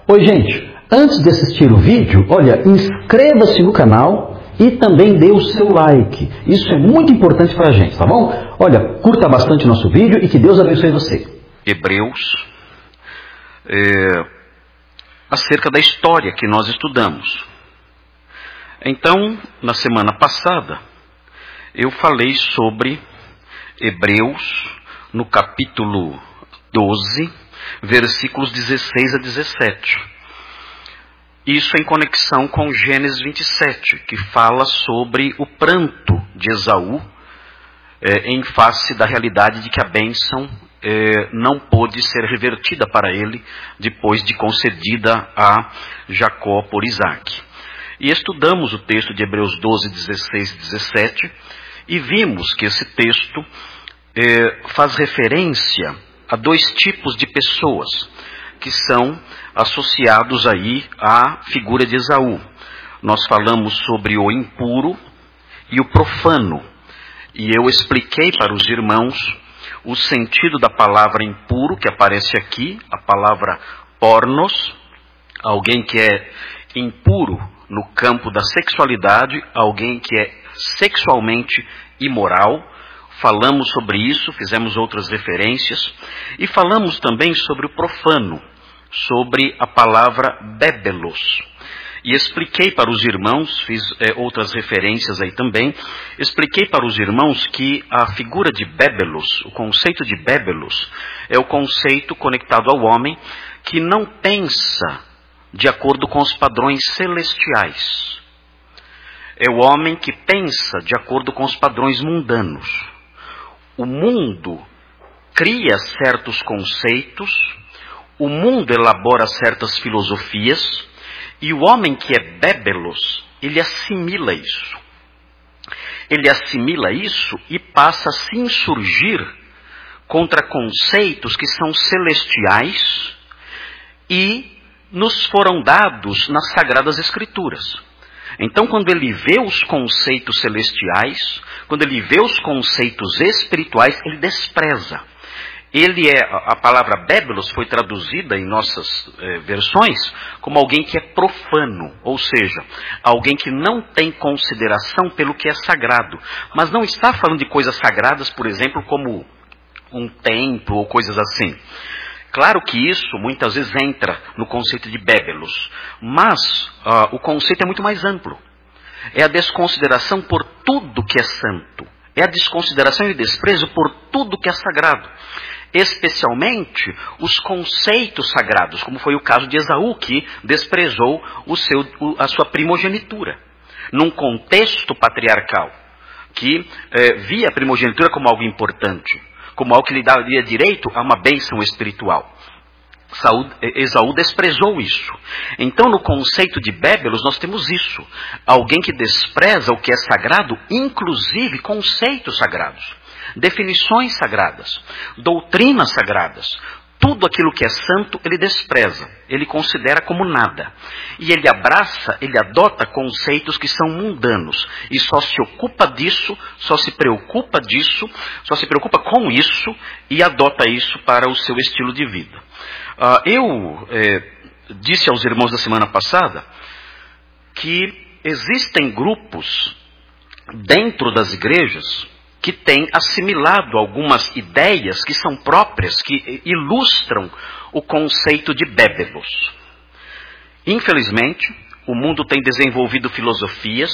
Oi, gente, antes de assistir o vídeo, olha, inscreva-se no canal e também dê o seu like. Isso é muito importante para a gente, tá bom? Olha, curta bastante nosso vídeo e que Deus abençoe você. Hebreus, acerca da história que nós estudamos. Então, na semana passada, eu falei sobre Hebreus, no capítulo 12, versículos 16 a 17. Isso em conexão com Gênesis 27, que fala sobre o pranto de Esaú, em face da realidade de que a bênção não pôde ser revertida para ele, depois de concedida a Jacó por Isaac. E estudamos o texto de Hebreus 12, 16 e 17, e vimos que esse texto faz referência a dois tipos de pessoas que são associados aí à figura de Esaú. Nós falamos sobre o impuro e o profano. E eu expliquei para os irmãos o sentido da palavra impuro, que aparece aqui, a palavra pornos, alguém que é impuro no campo da sexualidade, alguém que é sexualmente imoral. Falamos sobre isso, fizemos outras referências, e falamos também sobre o profano, sobre a palavra bébelos. E expliquei para os irmãos, fiz outras referências aí também, expliquei para os irmãos que a figura de bébelos, o conceito de bébelos, é o conceito conectado ao homem que não pensa de acordo com os padrões celestiais. É o homem que pensa de acordo com os padrões mundanos. O mundo cria certos conceitos, o mundo elabora certas filosofias, e o homem que é bébelos, ele assimila isso. Ele assimila isso e passa a se insurgir contra conceitos que são celestiais e nos foram dados nas Sagradas Escrituras. Então, quando ele vê os conceitos celestiais, quando ele vê os conceitos espirituais, ele despreza. A palavra bébelos foi traduzida em nossas versões como alguém que é profano, ou seja, alguém que não tem consideração pelo que é sagrado. Mas não está falando de coisas sagradas, por exemplo, como um templo ou coisas assim. Claro que isso muitas vezes entra no conceito de bébelos, mas o conceito é muito mais amplo. É a desconsideração por tudo que é santo. É a desconsideração e desprezo por tudo que é sagrado. Especialmente os conceitos sagrados, como foi o caso de Esaú, que desprezou a sua primogenitura. Num contexto patriarcal, que via a primogenitura como algo importante, como algo que lhe daria direito a uma bênção espiritual. Esaú desprezou isso. Então, no conceito de bébelos, nós temos isso. Alguém que despreza o que é sagrado, inclusive conceitos sagrados, definições sagradas, doutrinas sagradas. Tudo aquilo que é santo, ele despreza, ele considera como nada. E ele abraça, ele adota conceitos que são mundanos. E só se ocupa disso, só se preocupa com isso e adota isso para o seu estilo de vida. Eu disse aos irmãos da semana passada que existem grupos dentro das igrejas que têm assimilado algumas ideias que são próprias, que ilustram o conceito de bébelos. Infelizmente, o mundo tem desenvolvido filosofias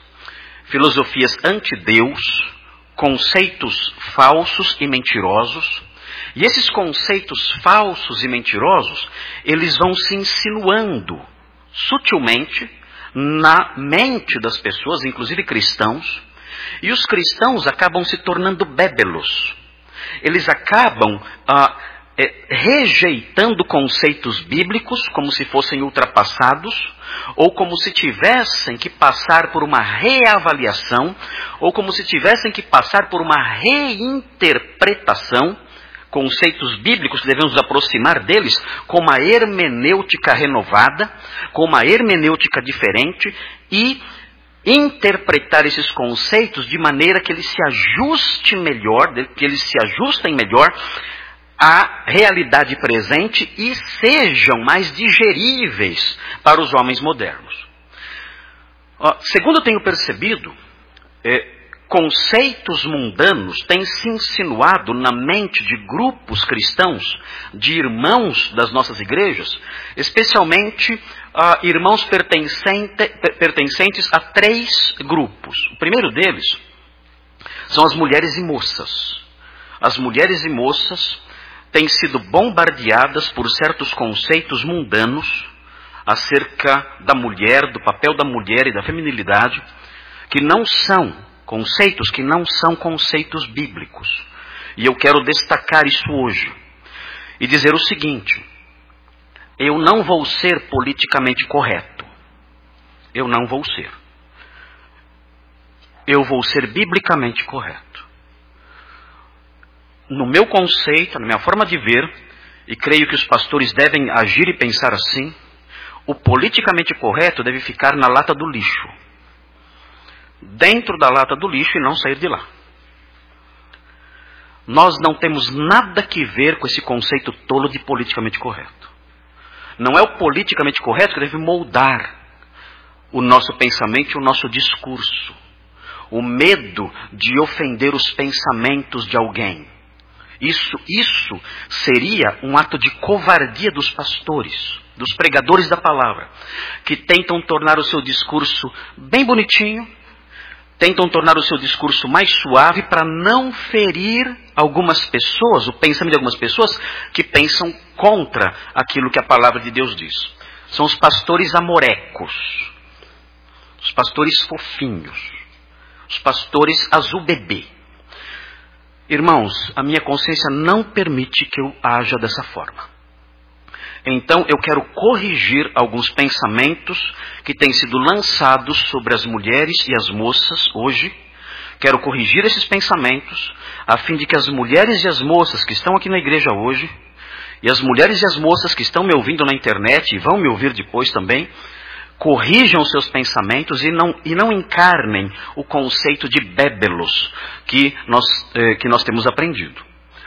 anti-Deus, conceitos falsos e mentirosos. E esses conceitos falsos e mentirosos, eles vão se insinuando sutilmente na mente das pessoas, inclusive cristãos. E os cristãos acabam se tornando bébelos. Eles acabam rejeitando conceitos bíblicos como se fossem ultrapassados, ou como se tivessem que passar por uma reavaliação, ou como se tivessem que passar por uma reinterpretação. Conceitos bíblicos, devemos nos aproximar deles com uma hermenêutica renovada, com uma hermenêutica diferente e interpretar esses conceitos de maneira que eles se ajustem melhor à realidade presente e sejam mais digeríveis para os homens modernos. Segundo eu tenho percebido, conceitos mundanos têm se insinuado na mente de grupos cristãos, de irmãos das nossas igrejas, especialmente irmãos pertencentes a 3 grupos. O primeiro deles são as mulheres e moças. As mulheres e moças têm sido bombardeadas por certos conceitos mundanos acerca da mulher, do papel da mulher e da feminilidade, que não são conceitos bíblicos. E eu quero destacar isso hoje e dizer o seguinte: eu não vou ser politicamente correto. Eu não vou ser. Eu vou ser biblicamente correto. No meu conceito, na minha forma de ver, e creio que os pastores devem agir e pensar assim, o politicamente correto deve ficar na lata do lixo. Dentro da lata do lixo e não sair de lá. Nós não temos nada que ver com esse conceito tolo de politicamente correto. Não é o politicamente correto que deve moldar o nosso pensamento e o nosso discurso. O medo de ofender os pensamentos de alguém. Isso seria um ato de covardia dos pastores, dos pregadores da palavra, que tentam tornar o seu discurso bem bonitinho, tentam tornar o seu discurso mais suave para não ferir algumas pessoas, o pensamento de algumas pessoas que pensam contra aquilo que a palavra de Deus diz. São os pastores amorecos, os pastores fofinhos, os pastores azul bebê. Irmãos, a minha consciência não permite que eu haja dessa forma. Então eu quero corrigir alguns pensamentos que têm sido lançados sobre as mulheres e as moças hoje. Quero corrigir esses pensamentos, a fim de que as mulheres e as moças que estão aqui na igreja hoje, e as mulheres e as moças que estão me ouvindo na internet e vão me ouvir depois também, corrijam os seus pensamentos e não encarnem o conceito de bébelos que nós temos aprendido.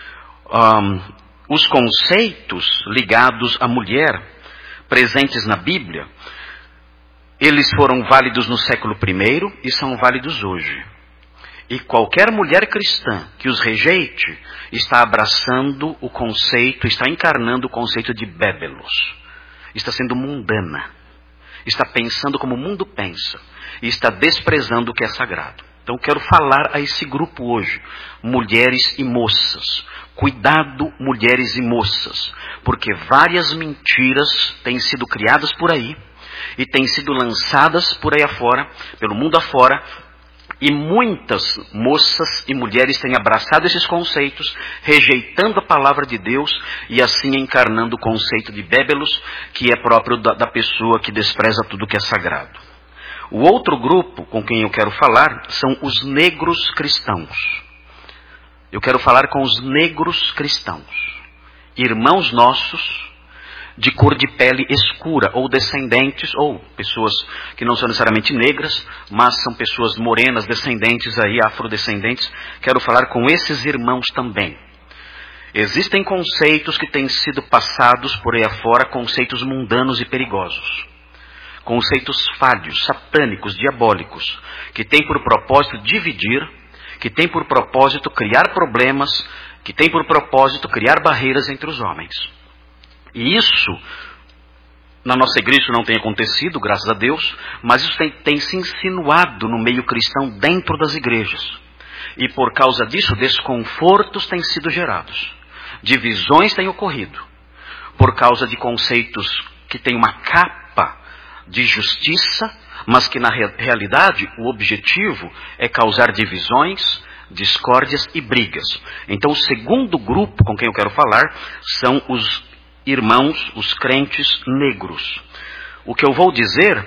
Os conceitos ligados à mulher, presentes na Bíblia, eles foram válidos no século I e são válidos hoje. E qualquer mulher cristã que os rejeite, está abraçando o conceito, está encarnando o conceito de bébelos. Está sendo mundana. Está pensando como o mundo pensa. E está desprezando o que é sagrado. Então quero falar a esse grupo hoje, mulheres e moças. Cuidado, mulheres e moças, porque várias mentiras têm sido criadas por aí e têm sido lançadas por aí afora, pelo mundo afora, e muitas moças e mulheres têm abraçado esses conceitos, rejeitando a palavra de Deus e assim encarnando o conceito de bébelos, que é próprio da pessoa que despreza tudo que é sagrado. O outro grupo com quem eu quero falar são os negros cristãos. Eu quero falar com os negros cristãos, irmãos nossos de cor de pele escura, ou descendentes, ou pessoas que não são necessariamente negras, mas são pessoas morenas, descendentes aí, afrodescendentes. Quero falar com esses irmãos também. Existem conceitos que têm sido passados por aí afora, conceitos mundanos e perigosos. Conceitos falhos, satânicos, diabólicos, que têm por propósito dividir, que tem por propósito criar problemas, que tem por propósito criar barreiras entre os homens. E isso, na nossa igreja isso não tem acontecido, graças a Deus, mas isso tem se insinuado no meio cristão dentro das igrejas. E por causa disso, desconfortos têm sido gerados, divisões têm ocorrido, por causa de conceitos que têm uma capa de justiça, mas que na realidade o objetivo é causar divisões, discórdias e brigas. Então o segundo grupo com quem eu quero falar são os irmãos, os crentes negros. O que eu vou dizer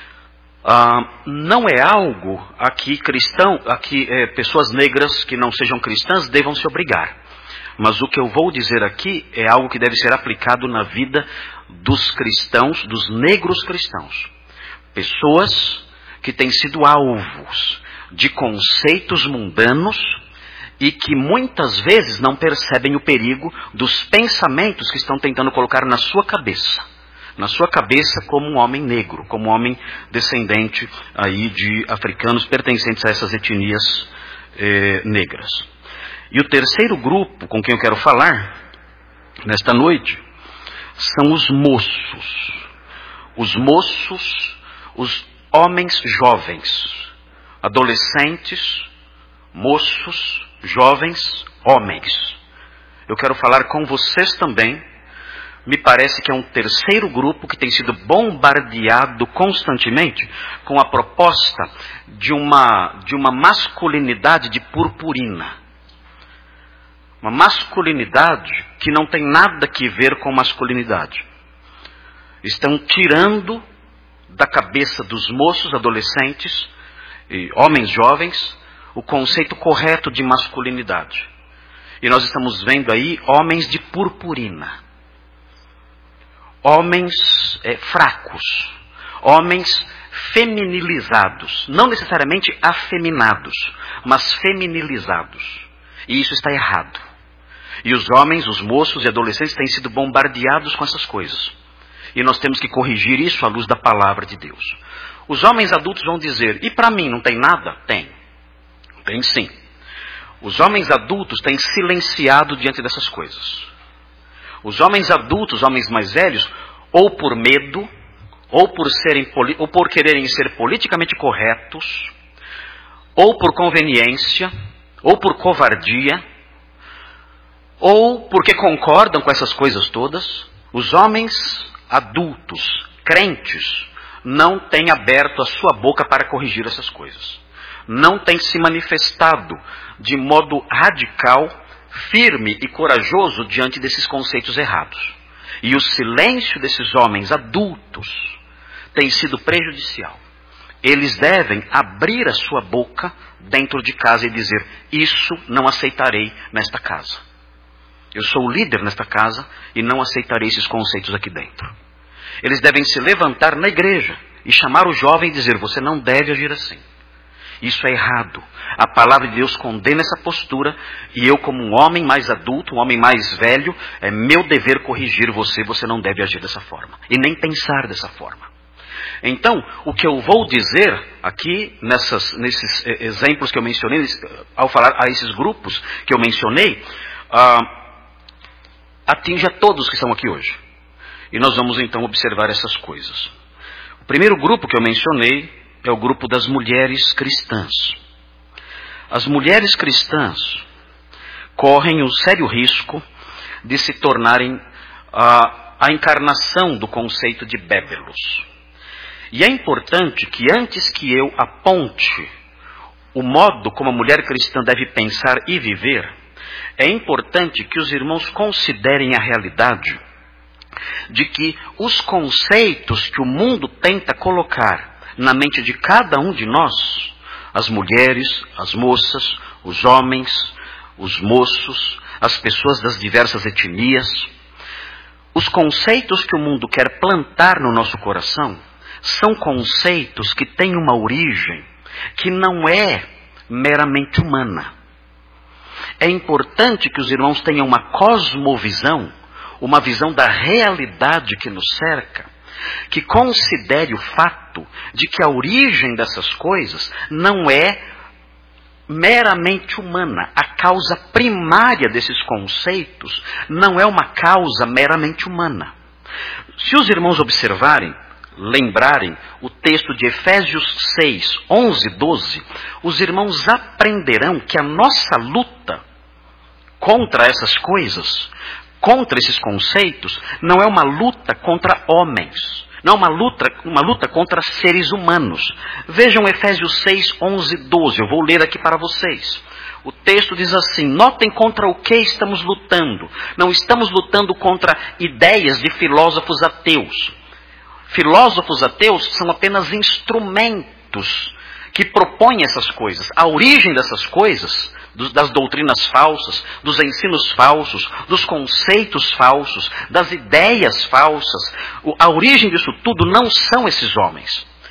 não é algo a que pessoas negras que não sejam cristãs devam se obrigar. Mas o que eu vou dizer aqui é algo que deve ser aplicado na vida dos cristãos, dos negros cristãos. Pessoas que têm sido alvos de conceitos mundanos e que muitas vezes não percebem o perigo dos pensamentos que estão tentando colocar na sua cabeça como um homem negro, como um homem descendente aí de africanos pertencentes a essas etnias negras. E o terceiro grupo com quem eu quero falar nesta noite são os moços. Os moços, os homens jovens, adolescentes, moços, jovens, homens. Eu quero falar com vocês também. Me parece que é um terceiro grupo que tem sido bombardeado constantemente com a proposta de uma masculinidade de purpurina. Uma masculinidade que não tem nada que ver com masculinidade. Estão tirando da cabeça dos moços, adolescentes e homens jovens o conceito correto de masculinidade. E nós estamos vendo aí homens de purpurina. Homens fracos, homens feminilizados, não necessariamente afeminados, mas feminilizados. E isso está errado. E os homens, os moços e adolescentes têm sido bombardeados com essas coisas. E nós temos que corrigir isso à luz da palavra de Deus. Os homens adultos vão dizer, e para mim não tem nada? Tem. Tem sim. Os homens adultos têm silenciado diante dessas coisas. Os homens adultos, homens mais velhos, ou por medo, ou por quererem ser politicamente corretos, ou por conveniência, ou por covardia, ou porque concordam com essas coisas todas, os homens adultos, crentes, não têm aberto a sua boca para corrigir essas coisas. Não têm se manifestado de modo radical, firme e corajoso diante desses conceitos errados. E o silêncio desses homens adultos tem sido prejudicial. Eles devem abrir a sua boca dentro de casa e dizer, isso não aceitarei nesta casa. Eu sou o líder nesta casa e não aceitarei esses conceitos aqui dentro. Eles devem se levantar na igreja e chamar o jovem e dizer, você não deve agir assim. Isso é errado. A palavra de Deus condena essa postura e eu, como um homem mais adulto, um homem mais velho, é meu dever corrigir você. Você não deve agir dessa forma e nem pensar dessa forma. Então, o que eu vou dizer aqui, nesses exemplos que eu mencionei, ao falar a esses grupos que eu mencionei, atinge a todos que estão aqui hoje. E nós vamos então observar essas coisas. O primeiro grupo que eu mencionei é o grupo das mulheres cristãs. As mulheres cristãs correm o sério risco de se tornarem a encarnação do conceito de bébelos. E é importante que antes que eu aponte o modo como a mulher cristã deve pensar e viver, é importante que os irmãos considerem a realidade de que os conceitos que o mundo tenta colocar na mente de cada um de nós, as mulheres, as moças, os homens, os moços, as pessoas das diversas etnias, os conceitos que o mundo quer plantar no nosso coração, são conceitos que têm uma origem que não é meramente humana. É importante que os irmãos tenham uma cosmovisão, uma visão da realidade que nos cerca, que considere o fato de que a origem dessas coisas não é meramente humana. A causa primária desses conceitos não é uma causa meramente humana. Se os irmãos observarem, lembrarem o texto de Efésios 6, 11, 12, os irmãos aprenderão que a nossa luta contra essas coisas, contra esses conceitos, não é uma luta contra homens, não é uma luta contra seres humanos. Vejam Efésios 6, 11, 12, eu vou ler aqui para vocês. O texto diz assim, notem contra o que estamos lutando. Não estamos lutando contra ideias de filósofos ateus. Filósofos ateus são apenas instrumentos que propõem essas coisas. A origem dessas coisas, das doutrinas falsas, dos ensinos falsos, dos conceitos falsos, das ideias falsas, a origem disso tudo não são esses homens.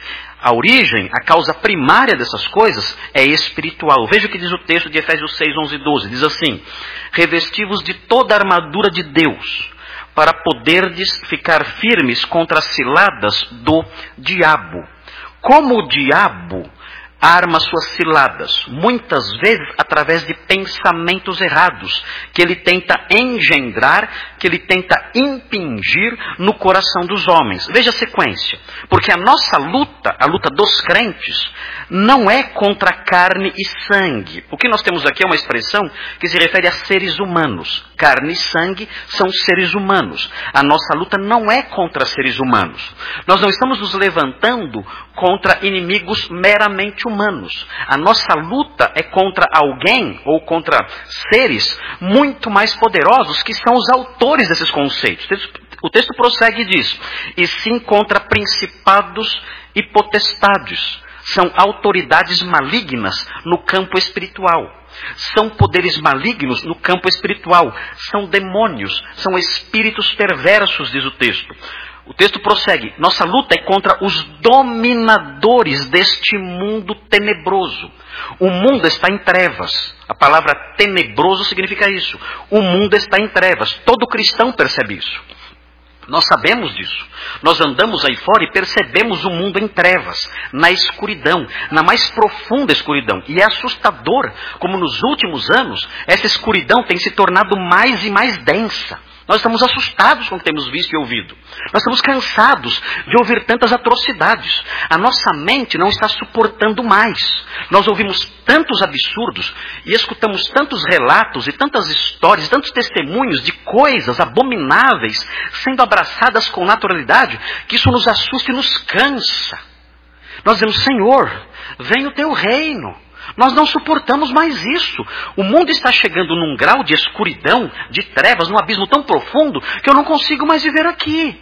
A origem, a causa primária dessas coisas é espiritual. Veja o que diz o texto de Efésios 6, 11 e 12. Diz assim: revesti-vos de toda a armadura de Deus, para poderdes ficar firmes contra as ciladas do diabo. Como o diabo arma suas ciladas, muitas vezes através de pensamentos errados, que ele tenta engendrar, que ele tenta impingir no coração dos homens. Veja a sequência. Porque a nossa luta, a luta dos crentes, não é contra carne e sangue. O que nós temos aqui é uma expressão que se refere a seres humanos. Carne e sangue são seres humanos. A nossa luta não é contra seres humanos. Nós não estamos nos levantando contra inimigos meramente humanos. A nossa luta é contra alguém ou contra seres muito mais poderosos que são os autores desses conceitos. O texto prossegue e diz: e sim contra principados e potestades. São autoridades malignas no campo espiritual. São poderes malignos no campo espiritual. São demônios, são espíritos perversos, diz o texto. O texto prossegue: nossa luta é contra os dominadores deste mundo tenebroso. O mundo está em trevas. A palavra tenebroso significa isso. O mundo está em trevas. Todo cristão percebe isso. Nós sabemos disso. Nós andamos aí fora e percebemos o mundo em trevas, na escuridão, na mais profunda escuridão. E é assustador como nos últimos anos essa escuridão tem se tornado mais e mais densa. Nós estamos assustados com o que temos visto e ouvido. Nós estamos cansados de ouvir tantas atrocidades. A nossa mente não está suportando mais. Nós ouvimos tantos absurdos e escutamos tantos relatos e tantas histórias, tantos testemunhos de coisas abomináveis sendo abraçadas com naturalidade, que isso nos assusta e nos cansa. Nós dizemos: Senhor, venha o teu reino. Nós não suportamos mais isso. O mundo está chegando num grau de escuridão, de trevas, num abismo tão profundo, que eu não consigo mais viver aqui.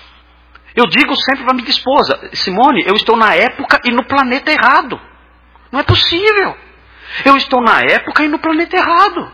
Eu digo sempre para minha esposa: Simone, eu estou na época e no planeta errado. Não é possível. Eu estou na época e no planeta errado.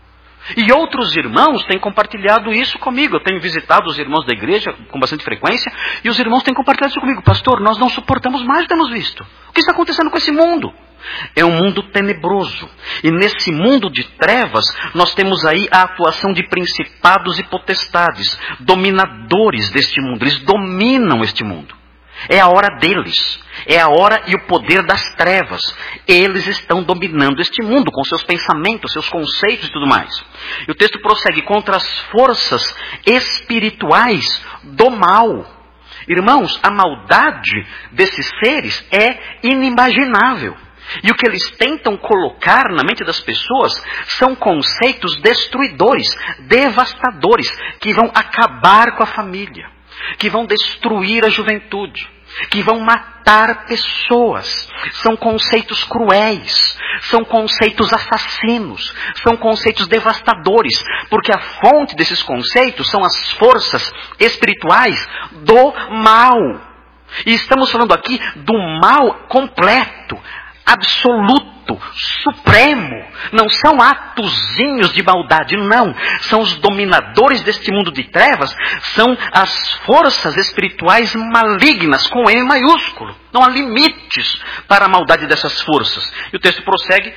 E outros irmãos têm compartilhado isso comigo. Eu tenho visitado os irmãos da igreja com bastante frequência, e os irmãos têm compartilhado isso comigo. Pastor, nós não suportamos mais o que temos visto. O que está acontecendo com esse mundo? É um mundo tenebroso. E nesse mundo de trevas, nós temos aí a atuação de principados e potestades, dominadores deste mundo. Eles dominam este mundo. É a hora deles. É a hora e o poder das trevas. Eles estão dominando este mundo com seus pensamentos, seus conceitos e tudo mais. E o texto prossegue: contra as forças espirituais do mal. Irmãos, a maldade desses seres é inimaginável. E o que eles tentam colocar na mente das pessoas são conceitos destruidores, devastadores, que vão acabar com a família, que vão destruir a juventude, que vão matar pessoas. São conceitos cruéis, são conceitos assassinos, são conceitos devastadores, porque a fonte desses conceitos são as forças espirituais do mal. E estamos falando aqui do mal completo, absoluto, supremo. Não são atozinhos de maldade, não. São os dominadores deste mundo de trevas, são as forças espirituais malignas, com M maiúsculo. Não há limites para a maldade dessas forças. E o texto prossegue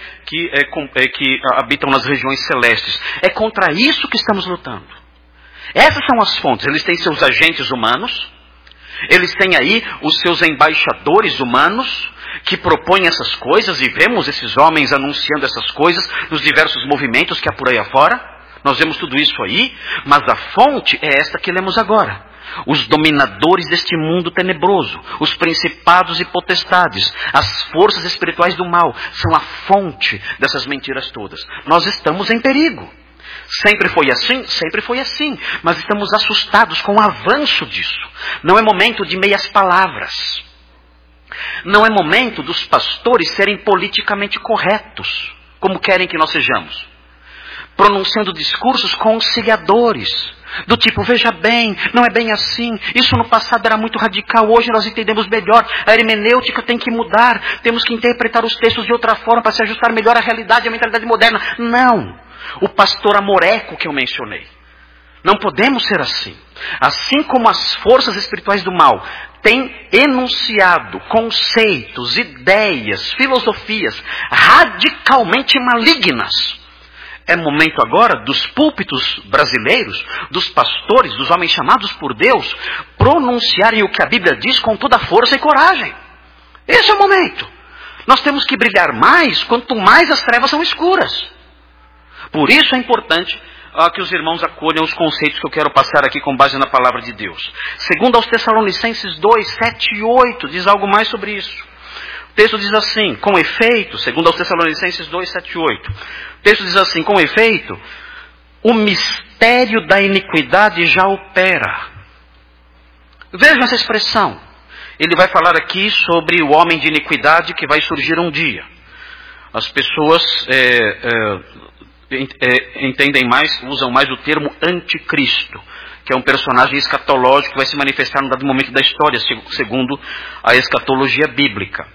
que habitam nas regiões celestes. É contra isso que estamos lutando. Essas são as fontes. Eles têm seus agentes humanos, eles têm aí os seus embaixadores humanos, que propõem essas coisas, e vemos esses homens anunciando essas coisas nos diversos movimentos que há por aí afora. Nós vemos tudo isso aí, mas a fonte é esta que lemos agora. Os dominadores deste mundo tenebroso, os principados e potestades, as forças espirituais do mal, são a fonte dessas mentiras todas. Nós estamos em perigo. Sempre foi assim? Sempre foi assim. Mas estamos assustados com o avanço disso. Não é momento de meias palavras. Não é momento dos pastores serem politicamente corretos, como querem que nós sejamos, pronunciando discursos conciliadores, do tipo: veja bem, não é bem assim, isso no passado era muito radical, hoje nós entendemos melhor, a hermenêutica tem que mudar, temos que interpretar os textos de outra forma para se ajustar melhor à realidade e à mentalidade moderna. Não, o pastor amoreco que eu mencionei, Não podemos ser assim. Assim como as forças espirituais do mal têm enunciado conceitos, ideias, filosofias radicalmente malignas, é momento agora dos púlpitos brasileiros, dos pastores, dos homens chamados por Deus, pronunciarem o que a Bíblia diz com toda força e coragem. Esse é o momento. Nós temos que brilhar mais quanto mais as trevas são escuras. Por isso é importante que os irmãos acolham os conceitos que eu quero passar aqui com base na palavra de Deus. Segundo aos Tessalonicenses 2, 7 e 8, diz algo mais sobre isso. O texto diz assim, com efeito, segundo aos Tessalonicenses 2, 7 e 8. O texto diz assim, com efeito, o mistério da iniquidade já opera. Vejam essa expressão. Ele vai falar aqui sobre o homem de iniquidade que vai surgir um dia. As pessoas entendem mais, usam mais o termo anticristo, que é um personagem escatológico que vai se manifestar num dado momento da história, segundo a escatologia bíblica.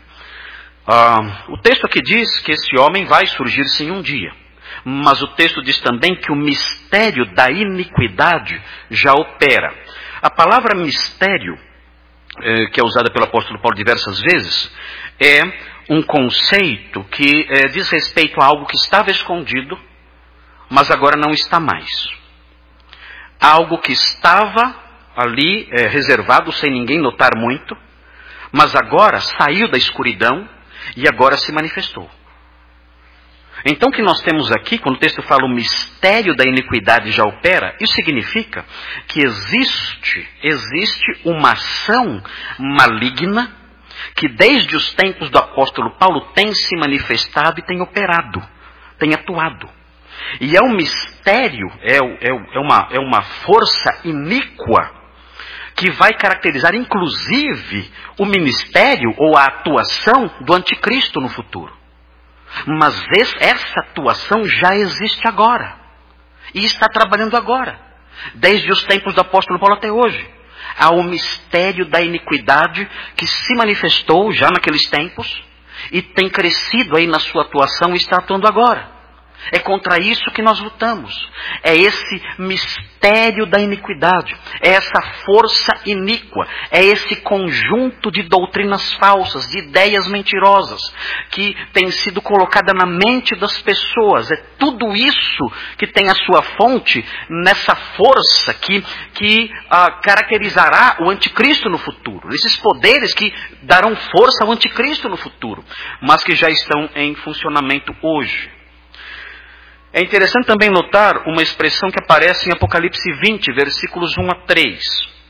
O texto aqui diz que esse homem vai surgir sim um dia, mas o texto diz também que o mistério da iniquidade já opera. A palavra mistério, que é usada pelo apóstolo Paulo diversas vezes, é um conceito que diz respeito a algo que estava escondido, mas agora não está mais. Algo que estava ali reservado sem ninguém notar muito, mas agora saiu da escuridão e agora se manifestou. Então o que nós temos aqui, quando o texto fala o mistério da iniquidade já opera, isso significa que existe uma ação maligna que desde os tempos do apóstolo Paulo tem se manifestado e tem operado, tem atuado. E é um mistério, é uma força iníqua que vai caracterizar inclusive o ministério ou a atuação do anticristo no futuro. Mas essa atuação já existe agora. E está trabalhando agora. Desde os tempos do apóstolo Paulo até hoje. Há o mistério da iniquidade que se manifestou já naqueles tempos e tem crescido aí na sua atuação e está atuando agora. É contra isso que nós lutamos. É esse mistério da iniquidade. É essa força iníqua. É esse conjunto de doutrinas falsas, de ideias mentirosas, que tem sido colocada na mente das pessoas. É tudo isso que tem a sua fonte nessa força que caracterizará o anticristo no futuro. Esses poderes que darão força ao anticristo no futuro, mas que já estão em funcionamento hoje. É interessante também notar uma expressão que aparece em Apocalipse 20, versículos 1 a 3.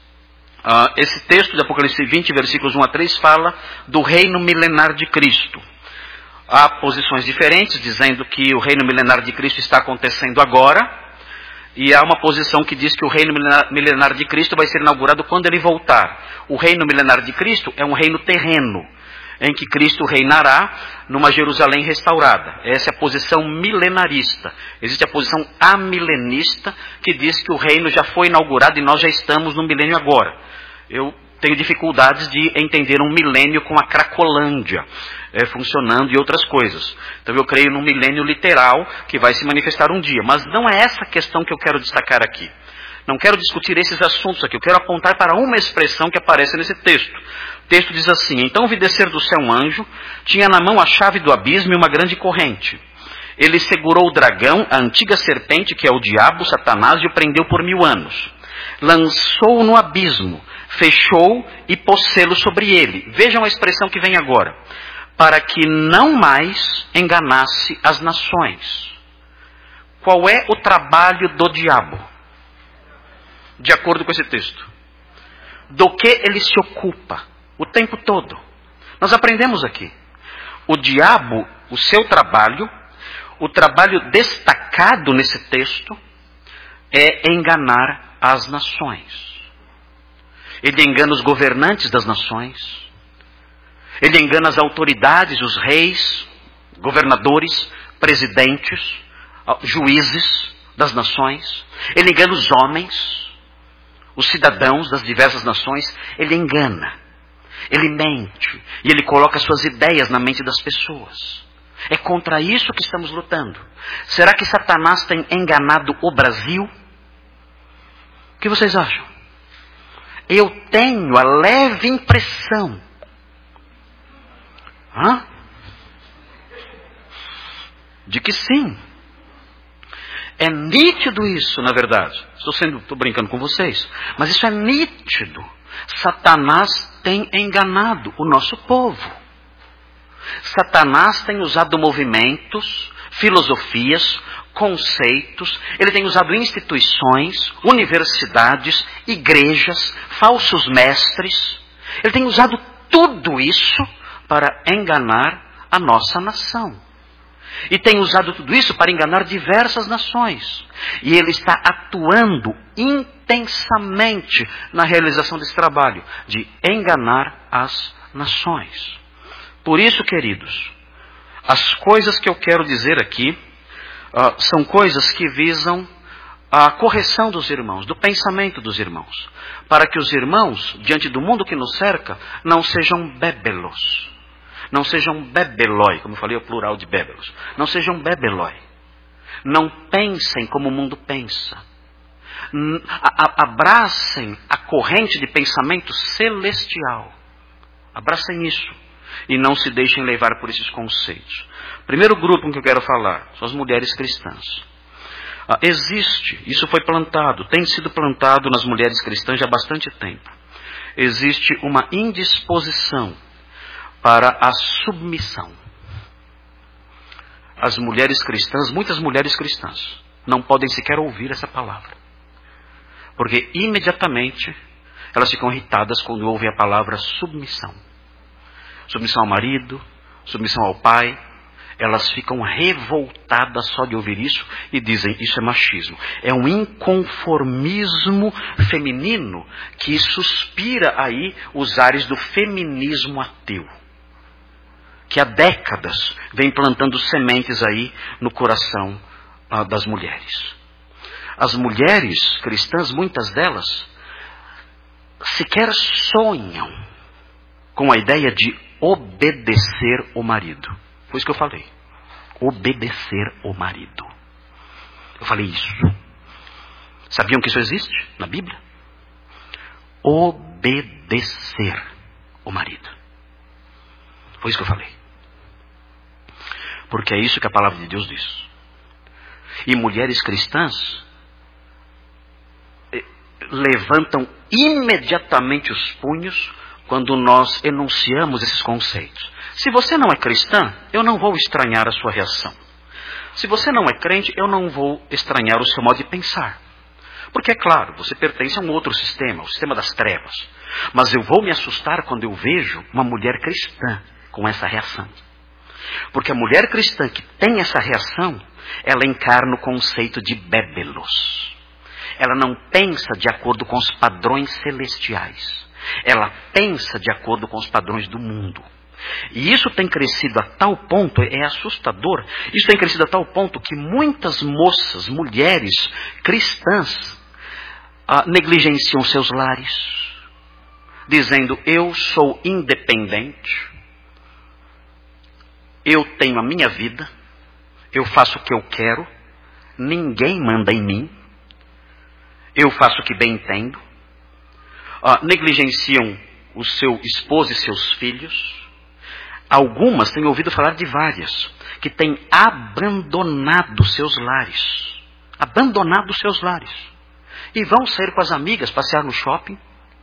Esse texto de Apocalipse 20, versículos 1 a 3, fala do reino milenar de Cristo. Há posições diferentes, dizendo que o reino milenar de Cristo está acontecendo agora, e há uma posição que diz que o reino milenar de Cristo vai ser inaugurado quando ele voltar. O reino milenar de Cristo é um reino terreno, em que Cristo reinará numa Jerusalém restaurada. Essa é a posição milenarista. Existe a posição amilenista, que diz que o reino já foi inaugurado e nós já estamos no milênio agora. Eu tenho dificuldades de entender um milênio com a Cracolândia funcionando e outras coisas. Então eu creio num milênio literal que vai se manifestar um dia. Mas não é essa a questão que eu quero destacar aqui. Não quero discutir esses assuntos aqui. Eu quero apontar para uma expressão que aparece nesse texto. O texto diz assim: então vi descer do céu um anjo, tinha na mão a chave do abismo e uma grande corrente. Ele segurou o dragão, a antiga serpente, que é o diabo, Satanás, e o prendeu por 1000 anos. Lançou-o no abismo, fechou e pôs selo sobre ele. Vejam a expressão que vem agora. Para que não mais enganasse as nações. Qual é o trabalho do diabo? De acordo com esse texto. Do que ele se ocupa o tempo todo. Nós aprendemos aqui. O diabo, o seu trabalho, o trabalho destacado nesse texto, é enganar as nações. Ele engana os governantes das nações. Ele engana as autoridades, os reis, governadores, presidentes, juízes das nações. Ele engana os homens, os cidadãos das diversas nações. Ele engana, ele mente e ele coloca suas ideias na mente das pessoas. É contra isso que estamos lutando. Será que Satanás tem enganado o Brasil? O que vocês acham? Eu tenho a leve impressão de que sim. É nítido isso, na verdade. Estou brincando com vocês. Mas isso é nítido. Satanás tem enganado o nosso povo. Satanás tem usado movimentos, filosofias, conceitos. Ele tem usado instituições, universidades, igrejas, falsos mestres. Ele tem usado tudo isso para enganar a nossa nação. E tem usado tudo isso para enganar diversas nações. E ele está atuando intensamente na realização desse trabalho, de enganar as nações. Por isso, queridos, as coisas que eu quero dizer aqui são coisas que visam a correção dos irmãos, do pensamento dos irmãos, para que os irmãos, diante do mundo que nos cerca, não sejam bébelos. Não sejam bebelói, como eu falei, o plural de bébelos. Não sejam bebelói. Não pensem como o mundo pensa. Abracem a corrente de pensamento celestial. Abracem isso. E não se deixem levar por esses conceitos. Primeiro grupo com que eu quero falar são as mulheres cristãs. Existe, isso foi plantado, tem sido plantado nas mulheres cristãs já há bastante tempo. Existe uma indisposição para a submissão. As mulheres cristãs, muitas mulheres cristãs, não podem sequer ouvir essa palavra. Porque imediatamente elas ficam irritadas quando ouvem a palavra submissão. Submissão ao marido, submissão ao pai. Elas ficam revoltadas só de ouvir isso e dizem, isso é machismo. É um inconformismo feminino que suspira aí os ares do feminismo ateu, que há décadas vem plantando sementes aí no coração das mulheres. As mulheres cristãs, muitas delas, sequer sonham com a ideia de obedecer o marido. Foi isso que eu falei. Obedecer o marido. Eu falei isso. Sabiam que isso existe na Bíblia? Obedecer o marido. Foi isso que eu falei. Porque é isso que a palavra de Deus diz. E mulheres cristãs levantam imediatamente os punhos quando nós enunciamos esses conceitos. Se você não é cristã, eu não vou estranhar a sua reação. Se você não é crente, eu não vou estranhar o seu modo de pensar. Porque é claro, você pertence a um outro sistema, o sistema das trevas. Mas eu vou me assustar quando eu vejo uma mulher cristã com essa reação. Porque a mulher cristã que tem essa reação, ela encarna o conceito de bébelos. Ela não pensa de acordo com os padrões celestiais. Ela pensa de acordo com os padrões do mundo. E isso tem crescido a tal ponto, é assustador, isso tem crescido a tal ponto que muitas moças, mulheres cristãs, negligenciam seus lares, dizendo, eu sou independente, eu tenho a minha vida, eu faço o que eu quero, ninguém manda em mim, eu faço o que bem entendo, negligenciam o seu esposo e seus filhos. Algumas, tenho ouvido falar de várias, que têm abandonado seus lares. Abandonado seus lares. E vão sair com as amigas, passear no shopping.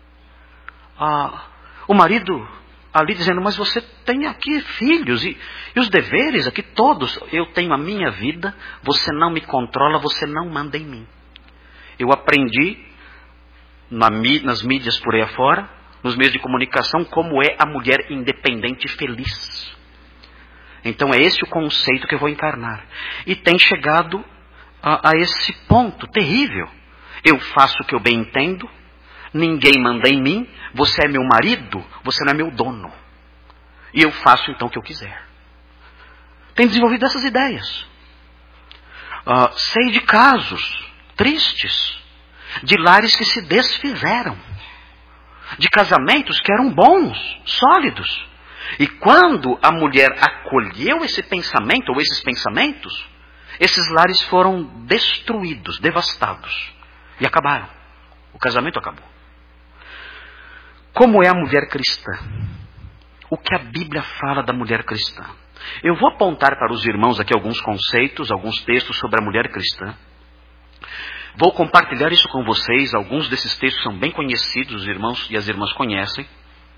O marido ali dizendo, mas você tem aqui filhos e os deveres aqui todos. Eu tenho a minha vida, você não me controla, você não manda em mim. Eu aprendi nas mídias por aí afora, nos meios de comunicação, como é a mulher independente e feliz. Então é esse o conceito que eu vou encarnar. E tem chegado a esse ponto terrível. Eu faço o que eu bem entendo, ninguém manda em mim, você é meu marido, você não é meu dono. E eu faço então o que eu quiser. Tem desenvolvido essas ideias. Sei de casos tristes, de lares que se desfizeram. De casamentos que eram bons, sólidos. E quando a mulher acolheu esse pensamento, ou esses pensamentos, esses lares foram destruídos, devastados. E acabaram. O casamento acabou. Como é a mulher cristã? O que a Bíblia fala da mulher cristã? Eu vou apontar para os irmãos aqui alguns conceitos, alguns textos sobre a mulher cristã. Vou compartilhar isso com vocês. Alguns desses textos são bem conhecidos, os irmãos e as irmãs conhecem.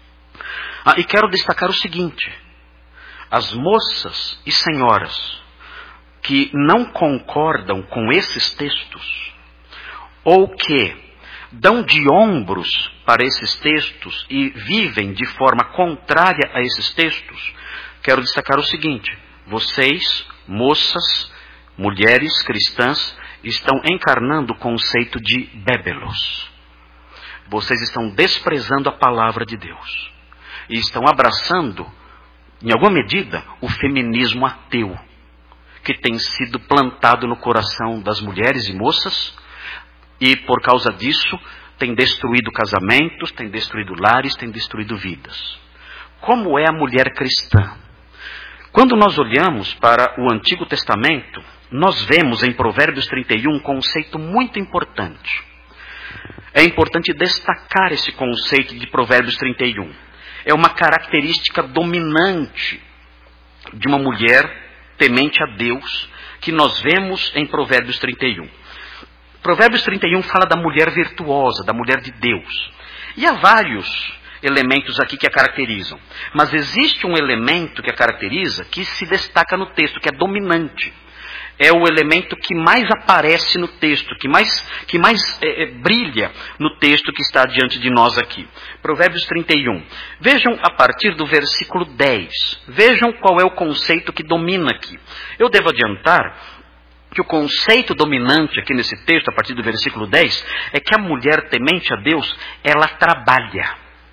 E quero destacar o seguinte: as moças e senhoras que não concordam com esses textos, ou que dão de ombros para esses textos e vivem de forma contrária a esses textos, quero destacar o seguinte: vocês, moças, mulheres cristãs, estão encarnando o conceito de bébelos. Vocês estão desprezando a palavra de Deus. E estão abraçando, em alguma medida, o feminismo ateu, que tem sido plantado no coração das mulheres e moças, e por causa disso tem destruído casamentos, tem destruído lares, tem destruído vidas. Como é a mulher cristã? Quando nós olhamos para o Antigo Testamento, nós vemos em Provérbios 31 um conceito muito importante. É importante destacar esse conceito de Provérbios 31. É uma característica dominante de uma mulher temente a Deus, que nós vemos em Provérbios 31. Provérbios 31 fala da mulher virtuosa, da mulher de Deus. E há vários elementos aqui que a caracterizam. Mas existe um elemento que a caracteriza, que se destaca no texto, que é dominante. É o elemento que mais aparece no texto, que mais brilha no texto que está diante de nós aqui. Provérbios 31. Vejam a partir do versículo 10. Vejam qual é o conceito que domina aqui. Eu devo adiantar que o conceito dominante aqui nesse texto, a partir do versículo 10, é que a mulher temente a Deus, ela trabalha.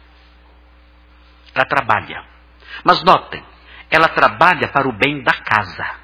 Ela trabalha. Mas notem, ela trabalha para o bem da casa.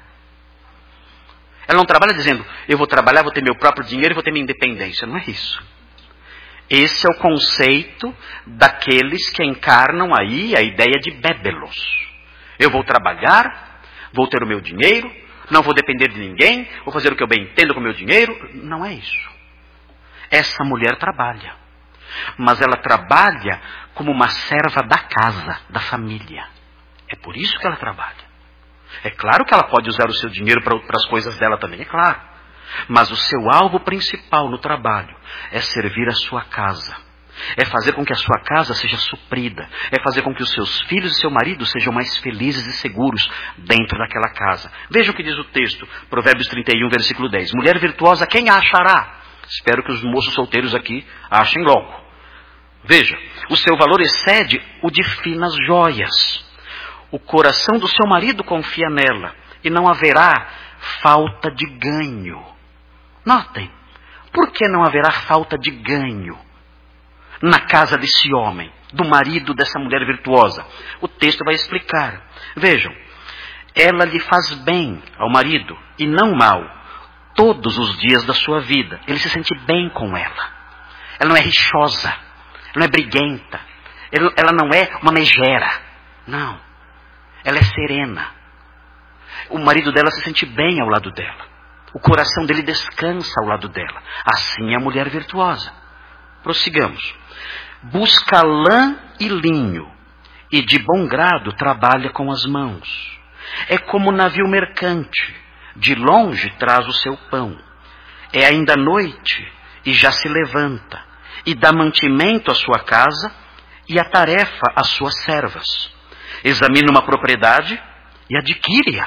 Ela não trabalha dizendo, eu vou trabalhar, vou ter meu próprio dinheiro e vou ter minha independência. Não é isso. Esse é o conceito daqueles que encarnam aí a ideia de bébelos. Eu vou trabalhar, vou ter o meu dinheiro, não vou depender de ninguém, vou fazer o que eu bem entendo com o meu dinheiro. Não é isso. Essa mulher trabalha. Mas ela trabalha como uma serva da casa, da família. É por isso que ela trabalha. É claro que ela pode usar o seu dinheiro para as coisas dela também, é claro. Mas o seu alvo principal no trabalho é servir a sua casa. É fazer com que a sua casa seja suprida. É fazer com que os seus filhos e seu marido sejam mais felizes e seguros dentro daquela casa. Vejam o que diz o texto, Provérbios 31, versículo 10. Mulher virtuosa, quem a achará? Espero que os moços solteiros aqui achem logo. Veja, o seu valor excede o de finas joias. O coração do seu marido confia nela, e não haverá falta de ganho. Notem, por que não haverá falta de ganho na casa desse homem, do marido dessa mulher virtuosa? O texto vai explicar. Vejam, ela lhe faz bem ao marido, e não mal, todos os dias da sua vida. Ele se sente bem com ela. Ela não é rixosa, ela não é briguenta, ela não é uma megera. Não. Ela é serena. O marido dela se sente bem ao lado dela. O coração dele descansa ao lado dela. Assim é a mulher virtuosa. Prossigamos. Busca lã e linho, e de bom grado trabalha com as mãos. É como navio mercante, de longe traz o seu pão. É ainda noite, e já se levanta, e dá mantimento à sua casa, e atarefa as suas servas. Examina uma propriedade e adquire-a.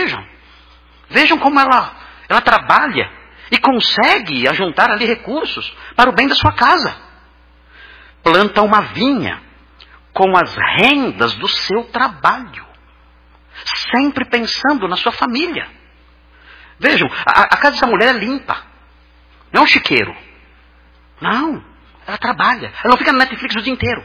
Vejam como ela trabalha e consegue ajuntar ali recursos para o bem da sua casa. Planta uma vinha com as rendas do seu trabalho, sempre pensando na sua família. Vejam, a casa dessa mulher é limpa, não é um chiqueiro. Não, ela trabalha. Ela não fica no Netflix o dia inteiro.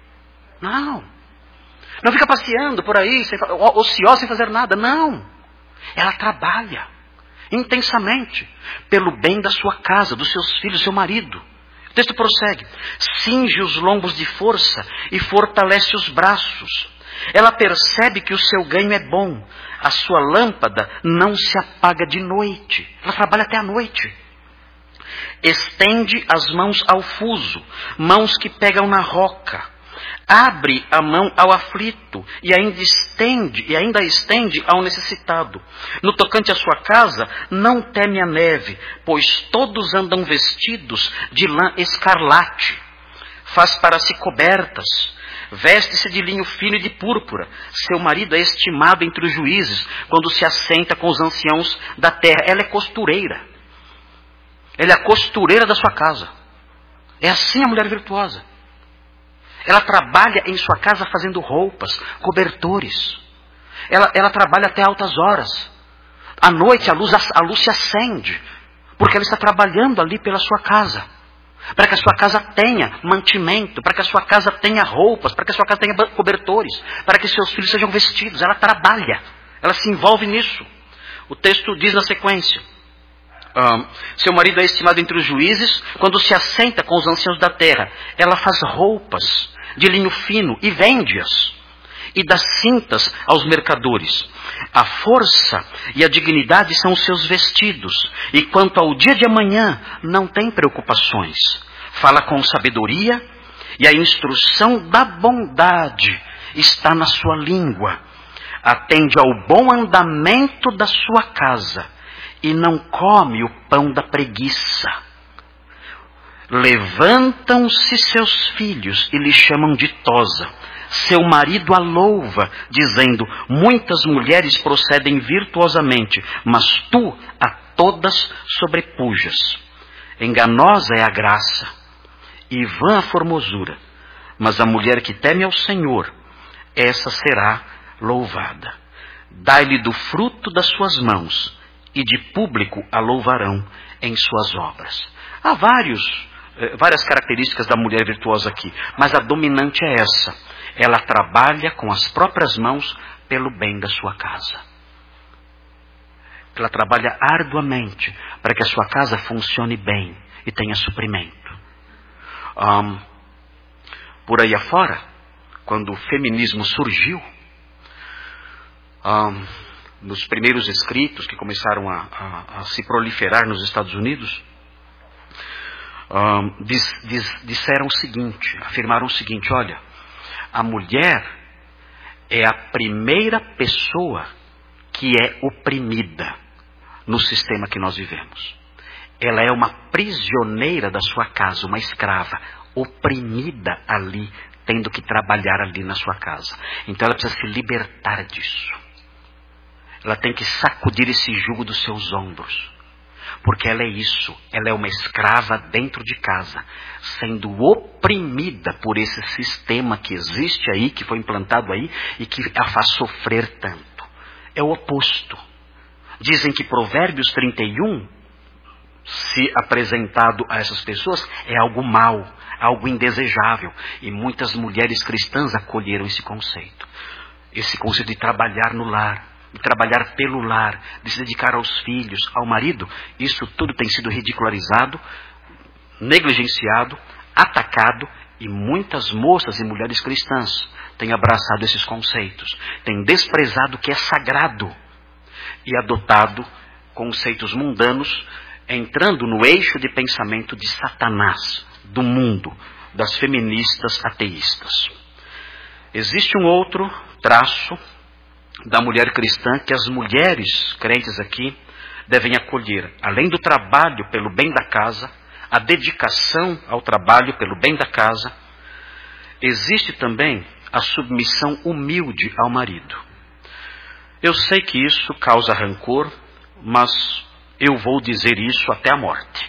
Não fica passeando por aí, ociosa, sem fazer nada. Não. Ela trabalha intensamente pelo bem da sua casa, dos seus filhos, do seu marido. O texto prossegue. Cinge os lombos de força e fortalece os braços. Ela percebe que o seu ganho é bom. A sua lâmpada não se apaga de noite. Ela trabalha até a noite. Estende as mãos ao fuso, mãos que pegam na roca. Abre a mão ao aflito e ainda estende ao necessitado. No tocante à sua casa, não teme a neve, pois todos andam vestidos de lã escarlate. Faz para si cobertas, veste-se de linho fino e de púrpura. Seu marido é estimado entre os juízes, quando se assenta com os anciãos da terra. Ela é costureira. Ela é a costureira da sua casa. É assim a mulher virtuosa. Ela trabalha em sua casa fazendo roupas, cobertores. Ela trabalha até altas horas. À noite a luz se acende, porque ela está trabalhando ali pela sua casa. Para que a sua casa tenha mantimento, para que a sua casa tenha roupas, para que a sua casa tenha cobertores, para que seus filhos sejam vestidos. Ela trabalha, ela se envolve nisso. O texto diz na sequência: seu marido é estimado entre os juízes quando se assenta com os anciãos da terra. Ela faz roupas de linho fino e vende-as, e dá cintas aos mercadores. A força e a dignidade são os seus vestidos, e quanto ao dia de amanhã não tem preocupações. Fala com sabedoria, e a instrução da bondade está na sua língua. Atende ao bom andamento da sua casa, e não come o pão da preguiça. Levantam-se seus filhos e lhe chamam ditosa. Seu marido a louva, dizendo: muitas mulheres procedem virtuosamente, mas tu a todas sobrepujas. Enganosa é a graça, e vã a formosura, mas a mulher que teme ao Senhor, essa será louvada. Dai-lhe do fruto das suas mãos, e de público a louvarão em suas obras. Há várias características da mulher virtuosa aqui, mas a dominante é essa: ela trabalha com as próprias mãos pelo bem da sua casa. Ela trabalha arduamente para que a sua casa funcione bem e tenha suprimento. Por aí afora, quando o feminismo surgiu, nos primeiros escritos que começaram a se proliferar nos Estados Unidos, disseram o seguinte, afirmaram o seguinte: olha, a mulher é a primeira pessoa que é oprimida no sistema que nós vivemos. Ela é uma prisioneira da sua casa, uma escrava, oprimida ali, tendo que trabalhar ali na sua casa. Então ela precisa se libertar disso. Ela tem que sacudir esse jugo dos seus ombros. Porque ela é isso, ela é uma escrava dentro de casa, sendo oprimida por esse sistema que existe aí, que foi implantado aí e que a faz sofrer tanto. É o oposto. Dizem que Provérbios 31, se apresentado a essas pessoas, é algo mau, algo indesejável. E muitas mulheres cristãs acolheram esse conceito de trabalhar no lar, de trabalhar pelo lar, de se dedicar aos filhos, ao marido. Isso tudo tem sido ridicularizado, negligenciado, atacado, e muitas moças e mulheres cristãs têm abraçado esses conceitos, têm desprezado o que é sagrado e adotado conceitos mundanos, entrando no eixo de pensamento de Satanás, do mundo, das feministas ateístas. Existe um outro traço da mulher cristã que as mulheres crentes aqui devem acolher. Além do trabalho pelo bem da casa, a dedicação ao trabalho pelo bem da casa, existe também a submissão humilde ao marido. Eu sei que isso causa rancor, mas eu vou dizer isso até a morte.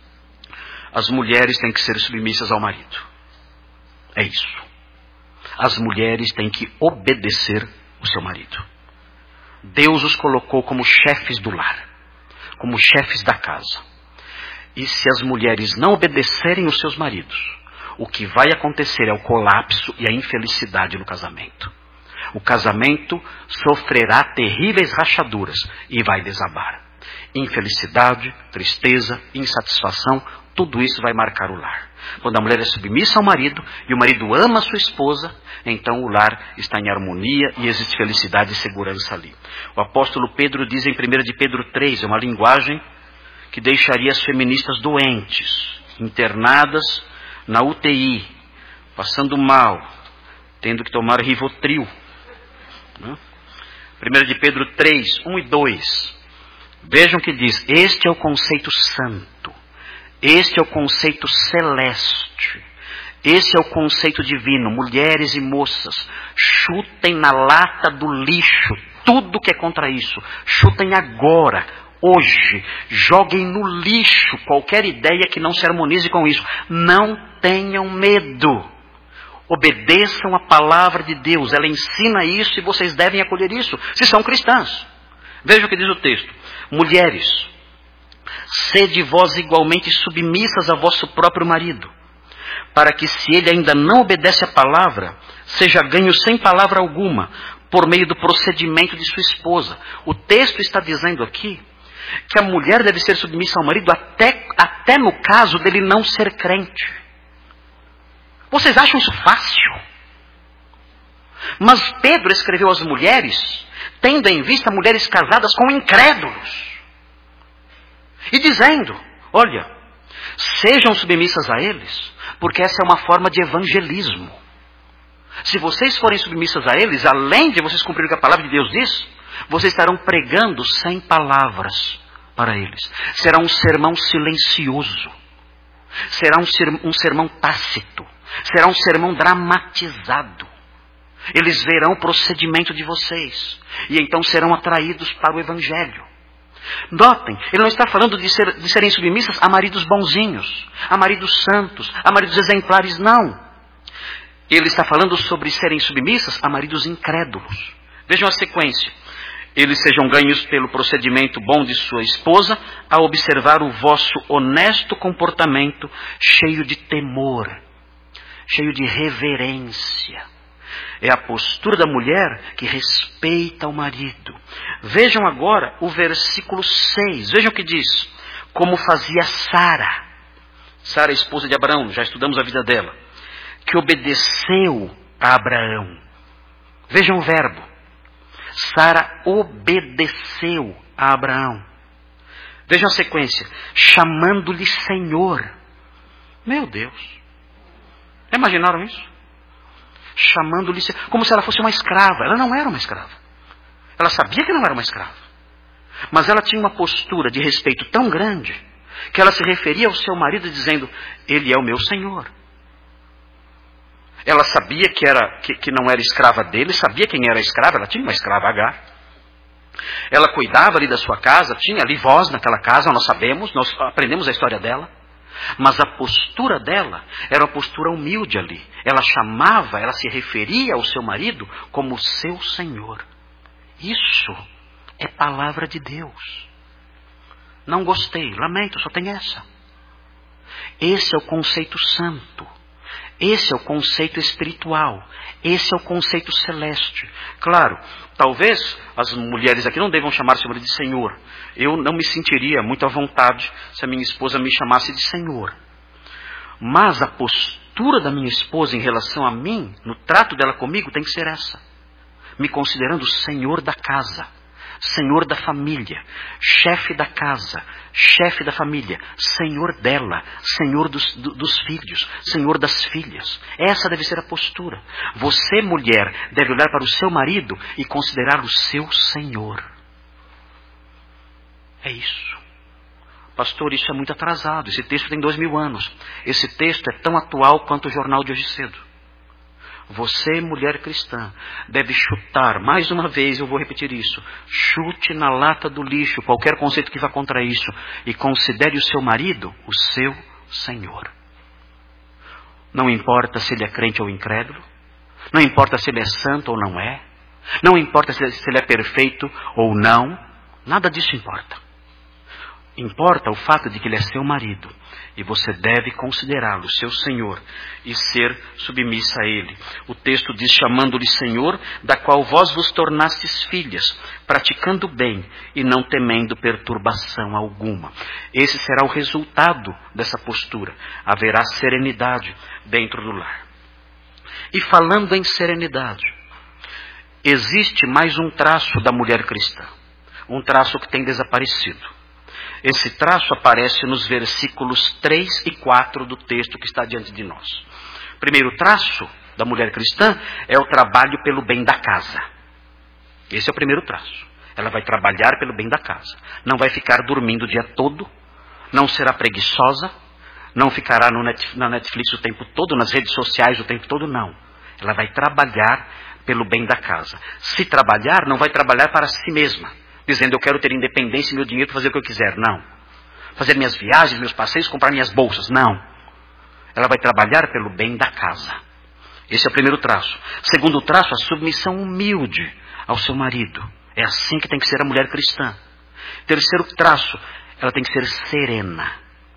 As mulheres têm que ser submissas ao marido. É isso. As mulheres têm que obedecer o seu marido. Deus os colocou como chefes do lar, como chefes da casa. E se as mulheres não obedecerem os seus maridos, o que vai acontecer é o colapso e a infelicidade no casamento. O casamento sofrerá terríveis rachaduras e vai desabar. Infelicidade, tristeza, insatisfação, tudo isso vai marcar o lar. Quando a mulher é submissa ao marido e o marido ama a sua esposa, então o lar está em harmonia e existe felicidade e segurança ali. O apóstolo Pedro diz em 1 de Pedro 3, é uma linguagem que deixaria as feministas doentes, internadas na UTI, passando mal, tendo que tomar Rivotril. 1 de Pedro 3, 1 e 2. Vejam que diz: este é o conceito santo, este é o conceito celeste, esse é o conceito divino. Mulheres e moças, chutem na lata do lixo tudo que é contra isso. Chutem agora, hoje. Joguem no lixo qualquer ideia que não se harmonize com isso. Não tenham medo. Obedeçam a palavra de Deus. Ela ensina isso e vocês devem acolher isso, se são cristãs. Veja o que diz o texto: mulheres, sede vós igualmente submissas a vosso próprio marido, para que, se ele ainda não obedece à palavra, seja ganho sem palavra alguma, por meio do procedimento de sua esposa. O texto está dizendo aqui que a mulher deve ser submissa ao marido até no caso dele não ser crente. Vocês acham isso fácil? Mas Pedro escreveu às mulheres, tendo em vista mulheres casadas com incrédulos, e dizendo: olha, sejam submissas a eles, porque essa é uma forma de evangelismo. Se vocês forem submissas a eles, além de vocês cumprirem o que a palavra de Deus diz, vocês estarão pregando sem palavras para eles. Será um sermão silencioso. Será um sermão tácito. Será um sermão dramatizado. Eles verão o procedimento de vocês. E então serão atraídos para o evangelho. Notem, ele não está falando de serem submissas a maridos bonzinhos, a maridos santos, a maridos exemplares, não. Ele está falando sobre serem submissas a maridos incrédulos. Vejam a sequência: eles sejam ganhos pelo procedimento bom de sua esposa, a observar o vosso honesto comportamento, cheio de temor, cheio de reverência. É a postura da mulher que respeita o marido. Vejam agora o versículo 6. Vejam o que diz: como fazia Sara. Sara, esposa de Abraão, já estudamos a vida dela, que obedeceu a Abraão. Vejam o verbo: Sara obedeceu a Abraão. Vejam a sequência: chamando-lhe Senhor. Meu Deus! Imaginaram isso? Chamando-lhe, como se ela fosse uma escrava. Ela não era uma escrava. Ela sabia que não era uma escrava. Mas ela tinha uma postura de respeito tão grande que ela se referia ao seu marido dizendo: ele é o meu Senhor. Ela sabia que não era escrava dele, sabia quem era a escrava. Ela tinha uma escrava Agar. Ela cuidava ali da sua casa, tinha ali voz naquela casa, nós sabemos, nós aprendemos a história dela. Mas a postura dela era uma postura humilde ali. Ela chamava, ela se referia ao seu marido como seu Senhor. Isso é palavra de Deus. Não gostei, lamento, só tem essa. Esse é o conceito santo. Esse é o conceito espiritual. Esse é o conceito celeste. Claro, talvez as mulheres aqui não devam chamar seu marido de Senhor. Eu não me sentiria muito à vontade se a minha esposa me chamasse de Senhor. Mas a postura da minha esposa em relação a mim, no trato dela comigo, tem que ser essa. Me considerando Senhor da casa, Senhor da família, chefe da casa, chefe da família, Senhor dela, Senhor dos filhos, Senhor das filhas. Essa deve ser a postura. Você, mulher, deve olhar para o seu marido e considerá-lo seu Senhor. É isso. Pastor, isso é muito atrasado. Esse texto tem 2000 anos. Esse texto é tão atual quanto o jornal de hoje cedo. Você, mulher cristã, deve chutar, mais uma vez eu vou repetir isso, chute na lata do lixo qualquer conceito que vá contra isso e considere o seu marido o seu Senhor. Não importa se ele é crente ou incrédulo, não importa se ele é santo ou não é, não importa se ele é perfeito ou não, nada disso importa. Importa o fato de que ele é seu marido e você deve considerá-lo seu Senhor e ser submissa a ele. O texto diz: chamando-lhe Senhor, da qual vós vos tornastes filhas, praticando bem e não temendo perturbação alguma. Esse será o resultado dessa postura. Haverá serenidade dentro do lar. E falando em serenidade, existe mais um traço da mulher cristã, um traço que tem desaparecido. Esse traço aparece nos versículos 3 e 4 do texto que está diante de nós. O primeiro traço da mulher cristã é o trabalho pelo bem da casa. Esse é o primeiro traço. Ela vai trabalhar pelo bem da casa. Não vai ficar dormindo o dia todo, não será preguiçosa, não ficará na Netflix o tempo todo, nas redes sociais o tempo todo, não. Ela vai trabalhar pelo bem da casa. Se trabalhar, não vai trabalhar para si mesma, dizendo eu quero ter independência e meu dinheiro para fazer o que eu quiser. Não. Fazer minhas viagens, meus passeios, comprar minhas bolsas. Não. Ela vai trabalhar pelo bem da casa. Esse é o primeiro traço. Segundo traço, a submissão humilde ao seu marido. É assim que tem que ser a mulher cristã. Terceiro traço, ela tem que ser serena.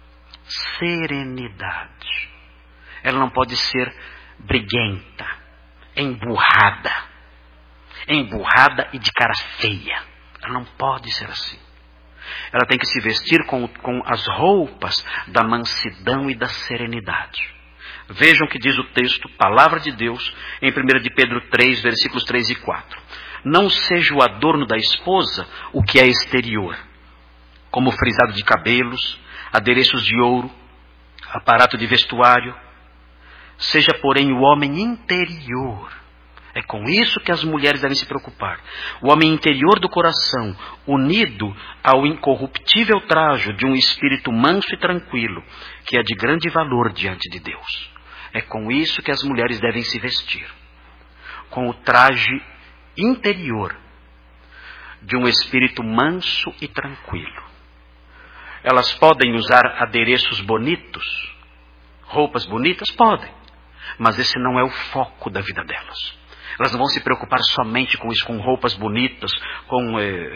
Serenidade. Ela não pode ser briguenta, emburrada e de cara feia. Ela não pode ser assim. Ela tem que se vestir com as roupas da mansidão e da serenidade. Vejam o que diz o texto, palavra de Deus, em 1 de Pedro 3, versículos 3 e 4. Não seja o adorno da esposa o que é exterior, como frisado de cabelos, adereços de ouro, aparato de vestuário. Seja, porém, o homem interior. É com isso que as mulheres devem se preocupar. O homem interior do coração, unido ao incorruptível trajo de um espírito manso e tranquilo, que é de grande valor diante de Deus. É com isso que as mulheres devem se vestir. Com o traje interior de um espírito manso e tranquilo. Elas podem usar adereços bonitos, roupas bonitas? Podem. Mas esse não é o foco da vida delas. Elas não vão se preocupar somente com isso, com roupas bonitas, com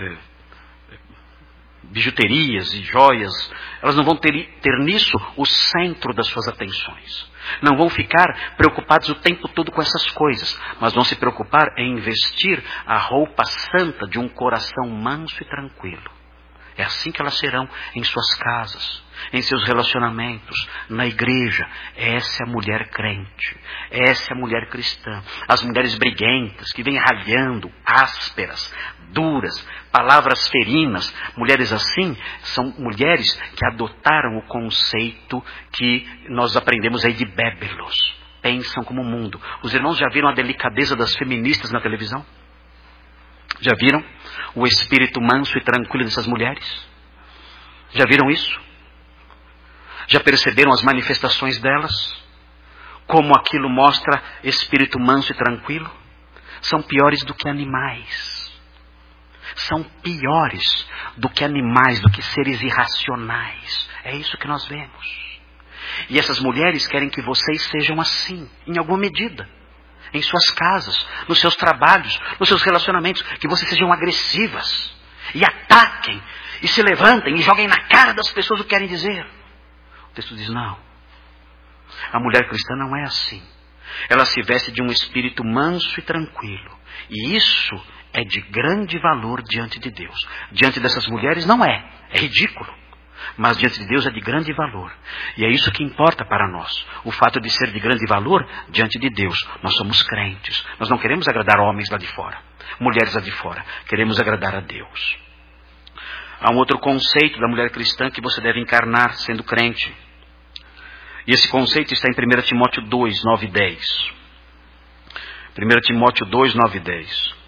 bijuterias e joias. Elas não vão ter nisso o centro das suas atenções. Não vão ficar preocupados o tempo todo com essas coisas, mas vão se preocupar em vestir a roupa santa de um coração manso e tranquilo. É assim que elas serão em suas casas, em seus relacionamentos, na igreja. Essa é a mulher crente, essa é a mulher cristã. As mulheres briguentas, que vêm ralhando, ásperas, duras, palavras ferinas, mulheres assim, são mulheres que adotaram o conceito que nós aprendemos aí de bébelos. Pensam como o mundo. Os irmãos já viram a delicadeza das feministas na televisão? Já viram o espírito manso e tranquilo dessas mulheres? Já viram isso? Já perceberam as manifestações delas? Como aquilo mostra espírito manso e tranquilo? São piores do que animais. São piores do que animais, do que seres irracionais. É isso que nós vemos. E essas mulheres querem que vocês sejam assim, em alguma medida. Em suas casas, nos seus trabalhos, nos seus relacionamentos, que vocês sejam agressivas, e ataquem, e se levantem, e joguem na cara das pessoas o que querem dizer. O texto diz, não. A mulher cristã não é assim. Ela se veste de um espírito manso e tranquilo. E isso é de grande valor diante de Deus. Diante dessas mulheres não é. É ridículo. Mas diante de Deus é de grande valor. E é isso que importa para nós. O fato de ser de grande valor diante de Deus. Nós somos crentes. Nós não queremos agradar homens lá de fora, mulheres lá de fora. Queremos agradar a Deus. Há um outro conceito da mulher cristã que você deve encarnar sendo crente. E esse conceito está em 1 Timóteo 2, 9 e 10. 1 Timóteo 2, 9 e 10.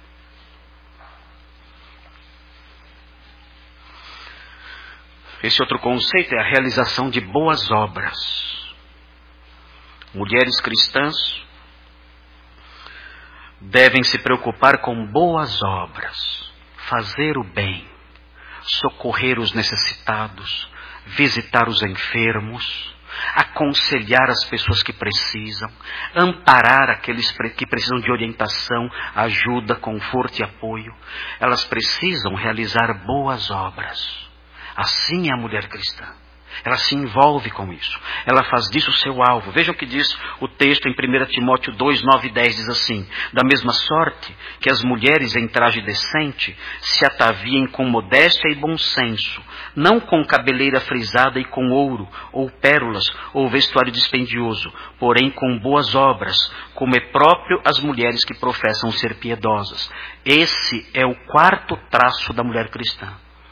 Esse outro conceito é a realização de boas obras. Mulheres cristãs devem se preocupar com boas obras, fazer o bem, socorrer os necessitados, visitar os enfermos, aconselhar as pessoas que precisam, amparar aqueles que precisam de orientação, ajuda, conforto e apoio. Elas precisam realizar boas obras. Assim é a mulher cristã. Ela se envolve com isso. Ela faz disso o seu alvo. Vejam o que diz o texto em 1 Timóteo 2, 9 e 10. Diz assim: da mesma sorte que as mulheres em traje decente se ataviem com modéstia e bom senso, não com cabeleira frisada e com ouro, ou pérolas, ou vestuário dispendioso, porém com boas obras, como é próprio às mulheres que professam ser piedosas. Esse é o quarto traço da mulher cristã.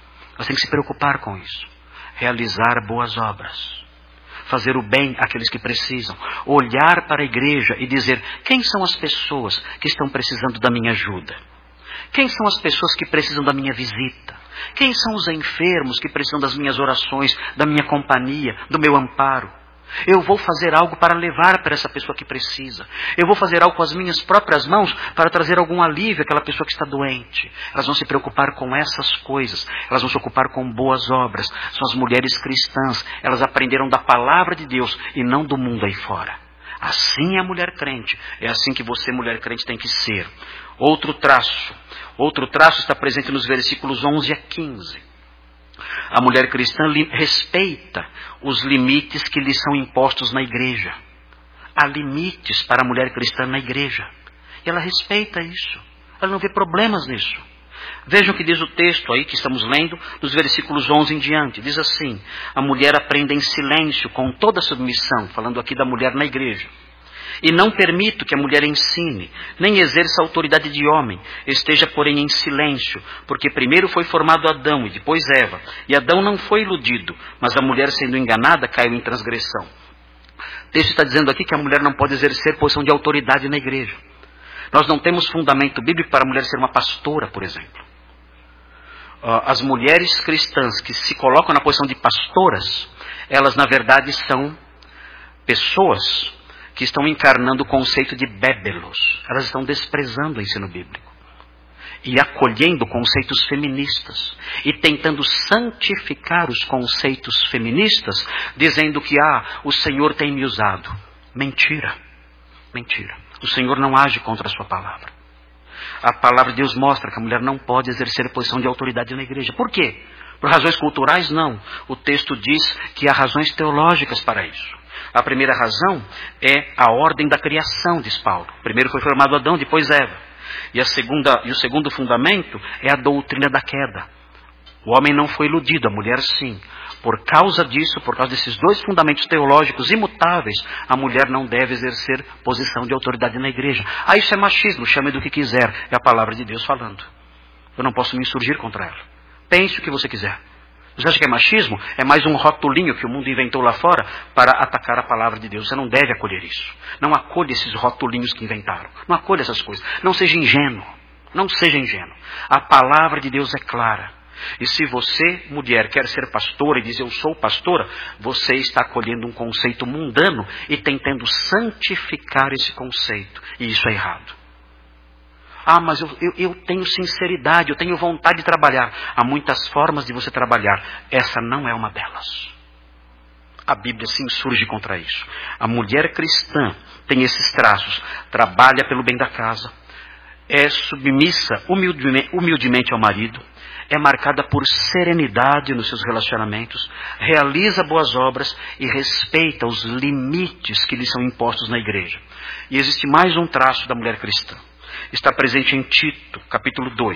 Elas têm que se preocupar com isso. Realizar boas obras. Fazer o bem àqueles que precisam. Olhar para a igreja e dizer: quem são as pessoas que estão precisando da minha ajuda? Quem são as pessoas que precisam da minha visita? Quem são os enfermos que precisam das minhas orações, da minha companhia, do meu amparo? Eu vou fazer algo para levar para essa pessoa que precisa. Eu vou fazer algo com as minhas próprias mãos para trazer algum alívio àquela pessoa que está doente. Elas vão se preocupar com essas coisas. Elas vão se ocupar com boas obras. São as mulheres cristãs. Elas aprenderam da palavra de Deus e não do mundo aí fora. Assim é a mulher crente. É assim que você, mulher crente, tem que ser. Outro traço está presente nos versículos 11 a 15. A mulher cristã respeita os limites que lhe são impostos na igreja. Há limites para a mulher cristã na igreja. E ela respeita isso. Ela não vê problemas nisso. Vejam o que diz o texto aí que estamos lendo, dos versículos 11 em diante. Diz assim: a mulher aprende em silêncio, com toda submissão, falando aqui da mulher na igreja. E não permito que a mulher ensine, nem exerça a autoridade de homem, esteja, porém, em silêncio, porque primeiro foi formado Adão e depois Eva, e Adão não foi iludido, mas a mulher, sendo enganada, caiu em transgressão. O texto está dizendo aqui que a mulher não pode exercer posição de autoridade na igreja. Nós não temos fundamento bíblico para a mulher ser uma pastora, por exemplo. As mulheres cristãs que se colocam na posição de pastoras, elas na verdade são pessoas que estão encarnando o conceito de bébelos. Elas estão desprezando o ensino bíblico. E acolhendo conceitos feministas. E tentando santificar os conceitos feministas, dizendo que, o Senhor tem me usado. Mentira. Mentira. O Senhor não age contra a sua palavra. A palavra de Deus mostra que a mulher não pode exercer posição de autoridade na igreja. Por quê? Por razões culturais? Não. O texto diz que há razões teológicas para isso. A primeira razão é a ordem da criação, diz Paulo. Primeiro foi formado Adão, depois Eva. E o segundo fundamento é a doutrina da queda. O homem não foi iludido, a mulher sim. Por causa disso, por causa desses dois fundamentos teológicos imutáveis, a mulher não deve exercer posição de autoridade na igreja. Isso é machismo, chame do que quiser. É a palavra de Deus falando. Eu não posso me insurgir contra ela. Pense o que você quiser. Você acha que é machismo? É mais um rotulinho que o mundo inventou lá fora para atacar a palavra de Deus. Você não deve acolher isso. Não acolha esses rotulinhos que inventaram. Não acolha essas coisas. Não seja ingênuo. Não seja ingênuo. A palavra de Deus é clara. E se você, mulher, quer ser pastora e diz eu sou pastora, você está acolhendo um conceito mundano e tentando santificar esse conceito. E isso é errado. Mas eu tenho sinceridade, eu tenho vontade de trabalhar. Há muitas formas de você trabalhar. Essa não é uma delas. A Bíblia se insurge contra isso. A mulher cristã tem esses traços. Trabalha pelo bem da casa. É submissa humildemente ao marido. É marcada por serenidade nos seus relacionamentos. Realiza boas obras e respeita os limites que lhe são impostos na igreja. E existe mais um traço da mulher cristã. Está presente em Tito, capítulo 2.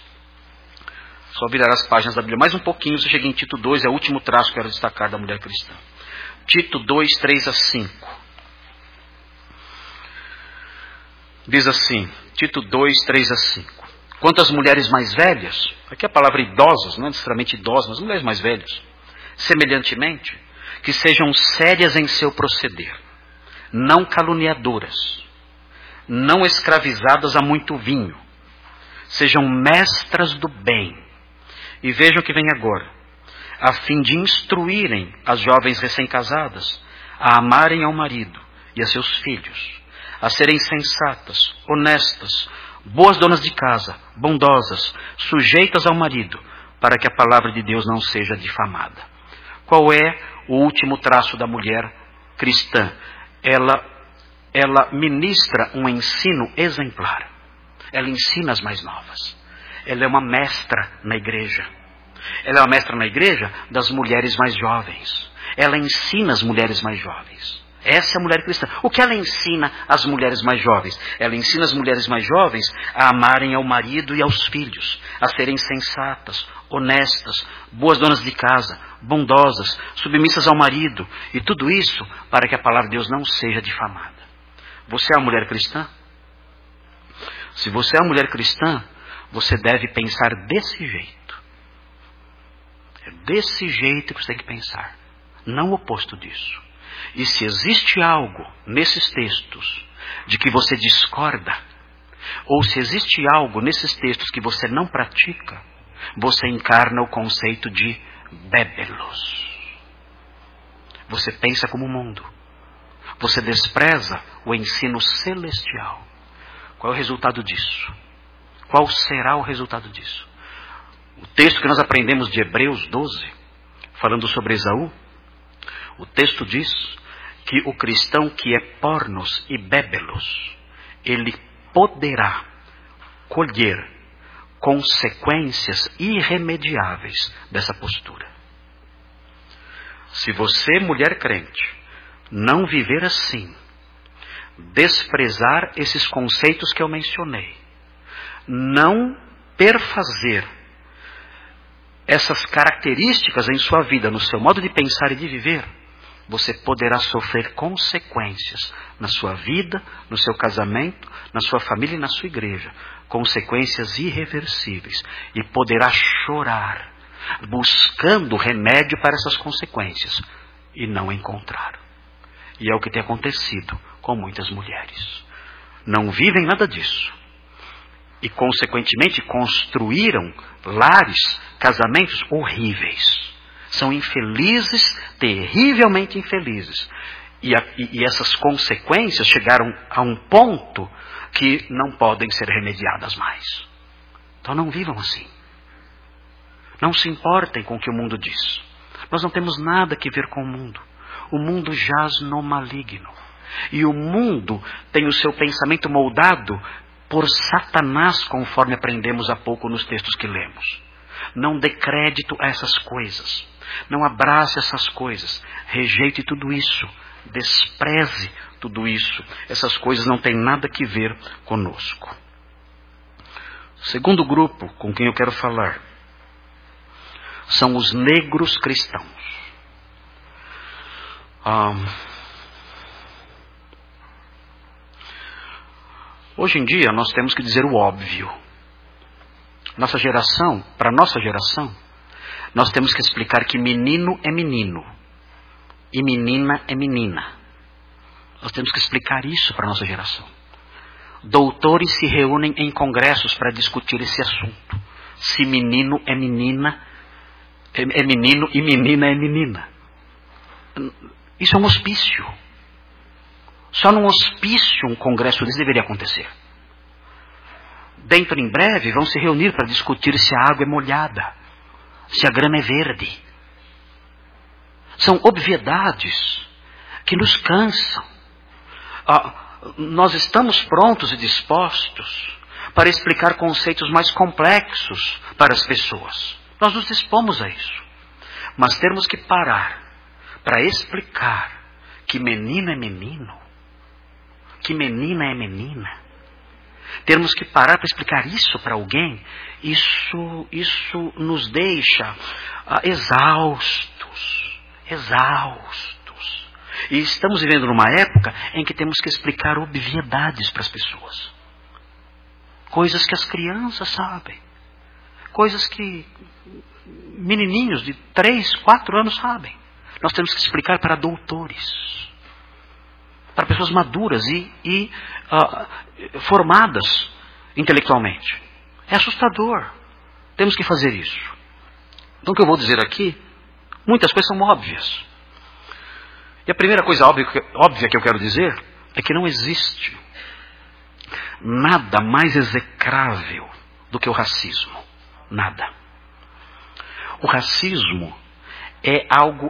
Só virar as páginas da Bíblia mais um pouquinho, você chega em Tito 2, é o último traço que eu quero destacar da mulher cristã. Tito 2, 3 a 5. Diz assim, Tito 2, 3 a 5. Quanto às mulheres mais velhas, aqui a palavra idosas, não necessariamente idosas, mas mulheres mais velhas, semelhantemente, que sejam sérias em seu proceder, não caluniadoras, não escravizadas a muito vinho, sejam mestras do bem. E vejam o que vem agora, a fim de instruírem as jovens recém-casadas a amarem ao marido e a seus filhos, a serem sensatas, honestas, boas donas de casa, bondosas, sujeitas ao marido, para que a palavra de Deus não seja difamada. Qual é o último traço da mulher cristã? Ela ministra um ensino exemplar. Ela ensina as mais novas. Ela é uma mestra na igreja. Ela é uma mestra na igreja das mulheres mais jovens. Ela ensina as mulheres mais jovens. Essa é a mulher cristã. O que ela ensina às mulheres mais jovens? Ela ensina as mulheres mais jovens a amarem ao marido e aos filhos, a serem sensatas, honestas, boas donas de casa, bondosas, submissas ao marido, e tudo isso para que a palavra de Deus não seja difamada. Você é uma mulher cristã? Se você é uma mulher cristã, você deve pensar desse jeito. desse jeito que você tem que pensar, não o oposto disso. E se existe algo nesses textos de que você discorda, ou se existe algo nesses textos que você não pratica, você encarna o conceito de bébelos. Você pensa como o mundo. Você despreza o ensino celestial. Qual é o resultado disso? Qual será o resultado disso? O texto que nós aprendemos de Hebreus 12, falando sobre Esaú, o texto diz que o cristão que é pornos e bébelos, ele poderá colher consequências irremediáveis dessa postura. Se você, mulher crente, não viver assim, desprezar esses conceitos que eu mencionei, não perfazer essas características em sua vida, no seu modo de pensar e de viver, você poderá sofrer consequências na sua vida, no seu casamento, na sua família e na sua igreja. Consequências irreversíveis. E poderá chorar, buscando remédio para essas consequências. E não encontrar. E é o que tem acontecido com muitas mulheres. Não vivem nada disso. E, consequentemente, construíram lares, casamentos horríveis. São infelizes, terrivelmente infelizes. E essas consequências chegaram a um ponto que não podem ser remediadas mais. Então não vivam assim. Não se importem com o que o mundo diz. Nós não temos nada que ver com o mundo. O mundo jaz no maligno. E o mundo tem o seu pensamento moldado por Satanás, conforme aprendemos há pouco nos textos que lemos. Não dê crédito a essas coisas. Não abrace essas coisas. Rejeite tudo isso. Despreze tudo isso. Essas coisas não têm nada que ver conosco. O segundo grupo com quem eu quero falar são os negros cristãos. Hoje em dia nós temos que dizer o óbvio. Nossa geração, para nossa geração, nós temos que explicar que menino é menino e menina é menina. Nós temos que explicar isso para a nossa geração. Doutores se reúnem em congressos para discutir esse assunto. Se menino é menina, é menino e menina é menina. Isso é um hospício. Só num hospício um congresso desse deveria acontecer. Dentro em breve vão se reunir para discutir se a água é molhada, se a grama é verde. São obviedades que nos cansam. Nós estamos prontos e dispostos para explicar conceitos mais complexos para as pessoas. Nós nos dispomos a isso. Mas termos que parar para explicar que menino é menino, que menina é menina. Termos que parar para explicar isso para alguém, isso nos deixa exaustos. E estamos vivendo numa época em que temos que explicar obviedades para as pessoas. Coisas que as crianças sabem. Coisas que menininhos de 3, 4 anos sabem. Nós temos que explicar para doutores. Para pessoas maduras e formadas intelectualmente. É assustador. Temos que fazer isso. Então o que eu vou dizer aqui, muitas coisas são óbvias. E a primeira coisa óbvia que eu quero dizer é que não existe nada mais execrável do que o racismo. Nada. O racismo é algo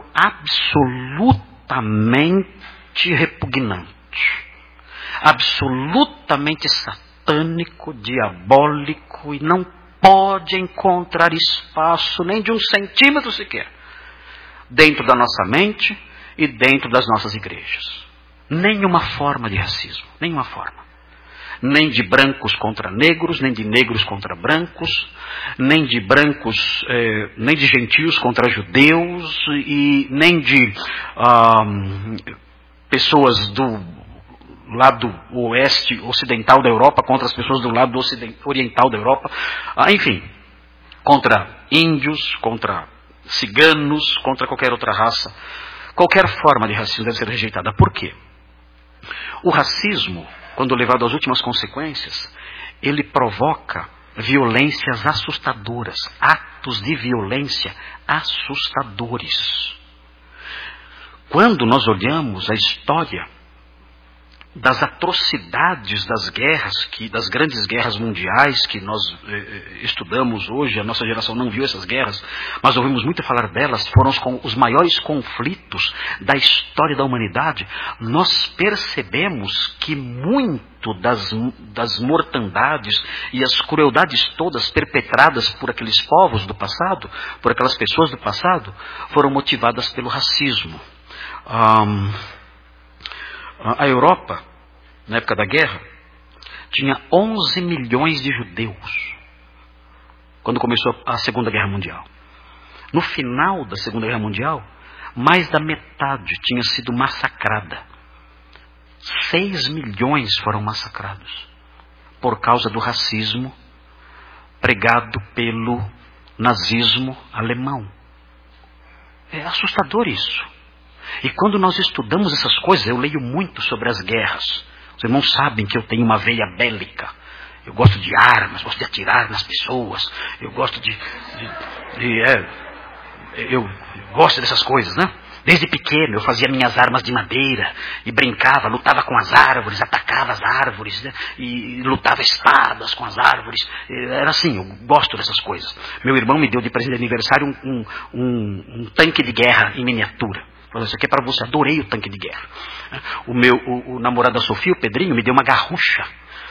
absolutamente repugnante, absolutamente satânico, diabólico, e não pode encontrar espaço nem de 1 centímetro sequer dentro da nossa mente e dentro das nossas igrejas. Nenhuma forma de racismo, nenhuma forma. Nem de brancos contra negros, nem de negros contra brancos, nem de brancos, nem de gentios contra judeus, e nem de pessoas do lado oeste, ocidental da Europa contra as pessoas do lado oriental da Europa, enfim, contra índios, contra ciganos, contra qualquer outra raça. Qualquer forma de racismo deve ser rejeitada. Por quê? O racismo, quando levado às últimas consequências, ele provoca violências assustadoras, atos de violência assustadores. Quando nós olhamos a história das atrocidades das guerras, das grandes guerras mundiais que nós estudamos hoje, a nossa geração não viu essas guerras, mas ouvimos muito falar delas, foram os maiores conflitos da história da humanidade, nós percebemos que muito das mortandades e as crueldades todas perpetradas por aqueles povos do passado, por aquelas pessoas do passado, foram motivadas pelo racismo. A Europa, na época da guerra, tinha 11 milhões de judeus, quando começou a Segunda Guerra Mundial. No final da Segunda Guerra Mundial, mais da metade tinha sido massacrada. 6 milhões foram massacrados, por causa do racismo pregado pelo nazismo alemão. É assustador isso. E quando nós estudamos essas coisas, eu leio muito sobre as guerras. Os irmãos sabem que eu tenho uma veia bélica. Eu gosto de armas, gosto de atirar nas pessoas. Eu gosto eu gosto dessas coisas, né? Desde pequeno eu fazia minhas armas de madeira e brincava, lutava com as árvores, atacava as árvores, né? E lutava espadas com as árvores. Era assim, eu gosto dessas coisas. Meu irmão me deu de presente de aniversário um tanque de guerra em miniatura. Falou, isso aqui é para você, adorei o tanque de guerra. O namorado da Sofia, o Pedrinho, me deu uma garrucha.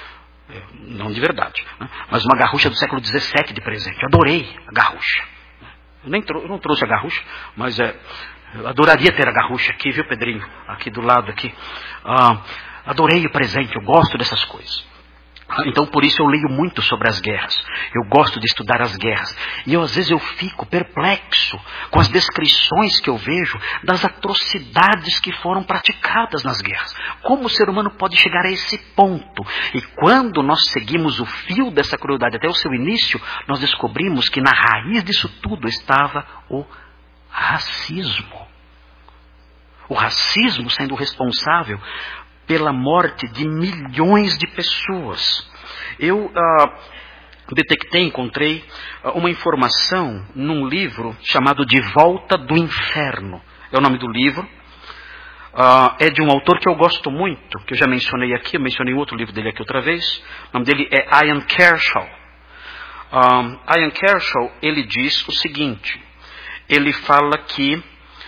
Não de verdade, né? Mas uma garrucha do século XVII de presente. Eu adorei a garrucha. Eu não trouxe a garrucha, mas eu adoraria ter a garrucha aqui, viu, Pedrinho? Aqui do lado, aqui. Adorei o presente, eu gosto dessas coisas. Então, por isso eu leio muito sobre as guerras. Eu gosto de estudar as guerras. E às vezes eu fico perplexo com as descrições que eu vejo das atrocidades que foram praticadas nas guerras. Como o ser humano pode chegar a esse ponto? E quando nós seguimos o fio dessa crueldade até o seu início, nós descobrimos que na raiz disso tudo estava o racismo. O racismo sendo responsável pela morte de milhões de pessoas. Eu encontrei uma informação num livro chamado De Volta do Inferno. É o nome do livro. É de um autor que eu gosto muito, que eu já mencionei aqui, eu mencionei outro livro dele aqui outra vez. O nome dele é Ian Kershaw. Ian Kershaw, ele diz o seguinte, ele fala que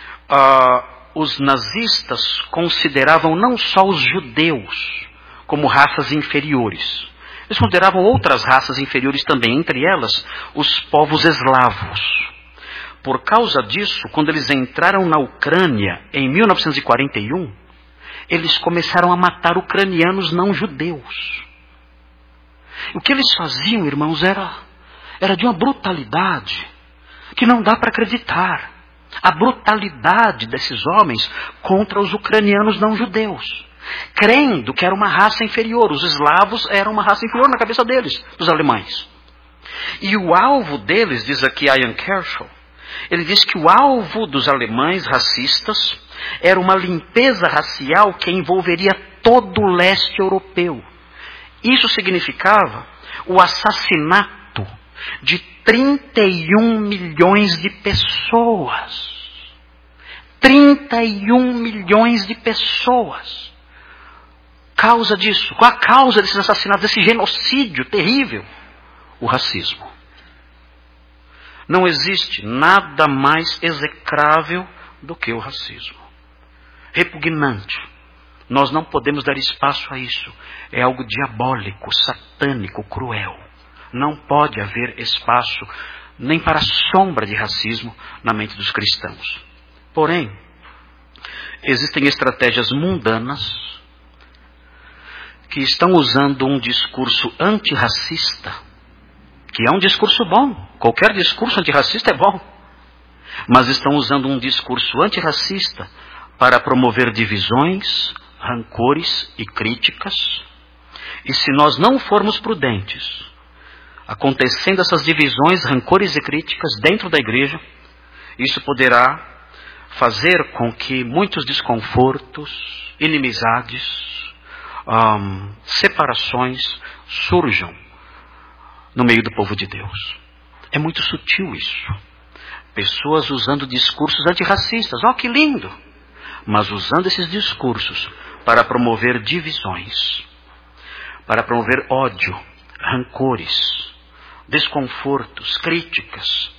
os nazistas consideravam não só os judeus como raças inferiores. Eles consideravam outras raças inferiores também, entre elas os povos eslavos. Por causa disso, quando eles entraram na Ucrânia em 1941, eles começaram a matar ucranianos não judeus. O que eles faziam, irmãos, era de uma brutalidade que não dá para acreditar. A brutalidade desses homens contra os ucranianos não judeus, crendo que era uma raça inferior. Os eslavos eram uma raça inferior na cabeça deles, dos alemães. E o alvo deles, diz aqui Ian Kershaw, ele diz que o alvo dos alemães racistas era uma limpeza racial que envolveria todo o leste europeu. Isso significava o assassinato de 31 milhões de pessoas. 31 milhões de pessoas. Causa disso. Qual a causa desses assassinatos, desse genocídio terrível? O racismo. Não existe nada mais execrável do que o racismo. Repugnante. Nós não podemos dar espaço a isso. É algo diabólico, satânico, cruel. Não pode haver espaço nem para a sombra de racismo na mente dos cristãos. Porém, existem estratégias mundanas que estão usando um discurso antirracista, que é um discurso bom. Qualquer discurso antirracista é bom. Mas estão usando um discurso antirracista para promover divisões, rancores e críticas. E se nós não formos prudentes, acontecendo essas divisões, rancores e críticas dentro da igreja, Isso poderá fazer com que muitos desconfortos, inimizades, separações surjam no meio do povo de Deus. É muito sutil isso. Pessoas usando discursos antirracistas. Que lindo! Mas usando esses discursos para promover divisões, para promover ódio, rancores, desconfortos, críticas.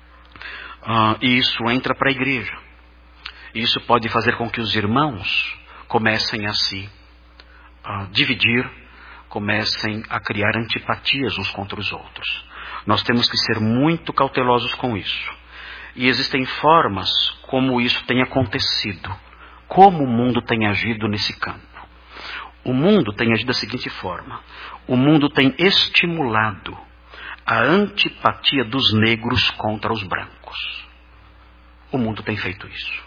E isso entra para a igreja. Isso pode fazer com que os irmãos comecem a se dividir, comecem a criar antipatias uns contra os outros. Nós temos que ser muito cautelosos com isso. E existem formas como isso tem acontecido, como o mundo tem agido nesse campo. O mundo tem agido da seguinte forma: o mundo tem estimulado a antipatia dos negros contra os brancos. O mundo tem feito isso.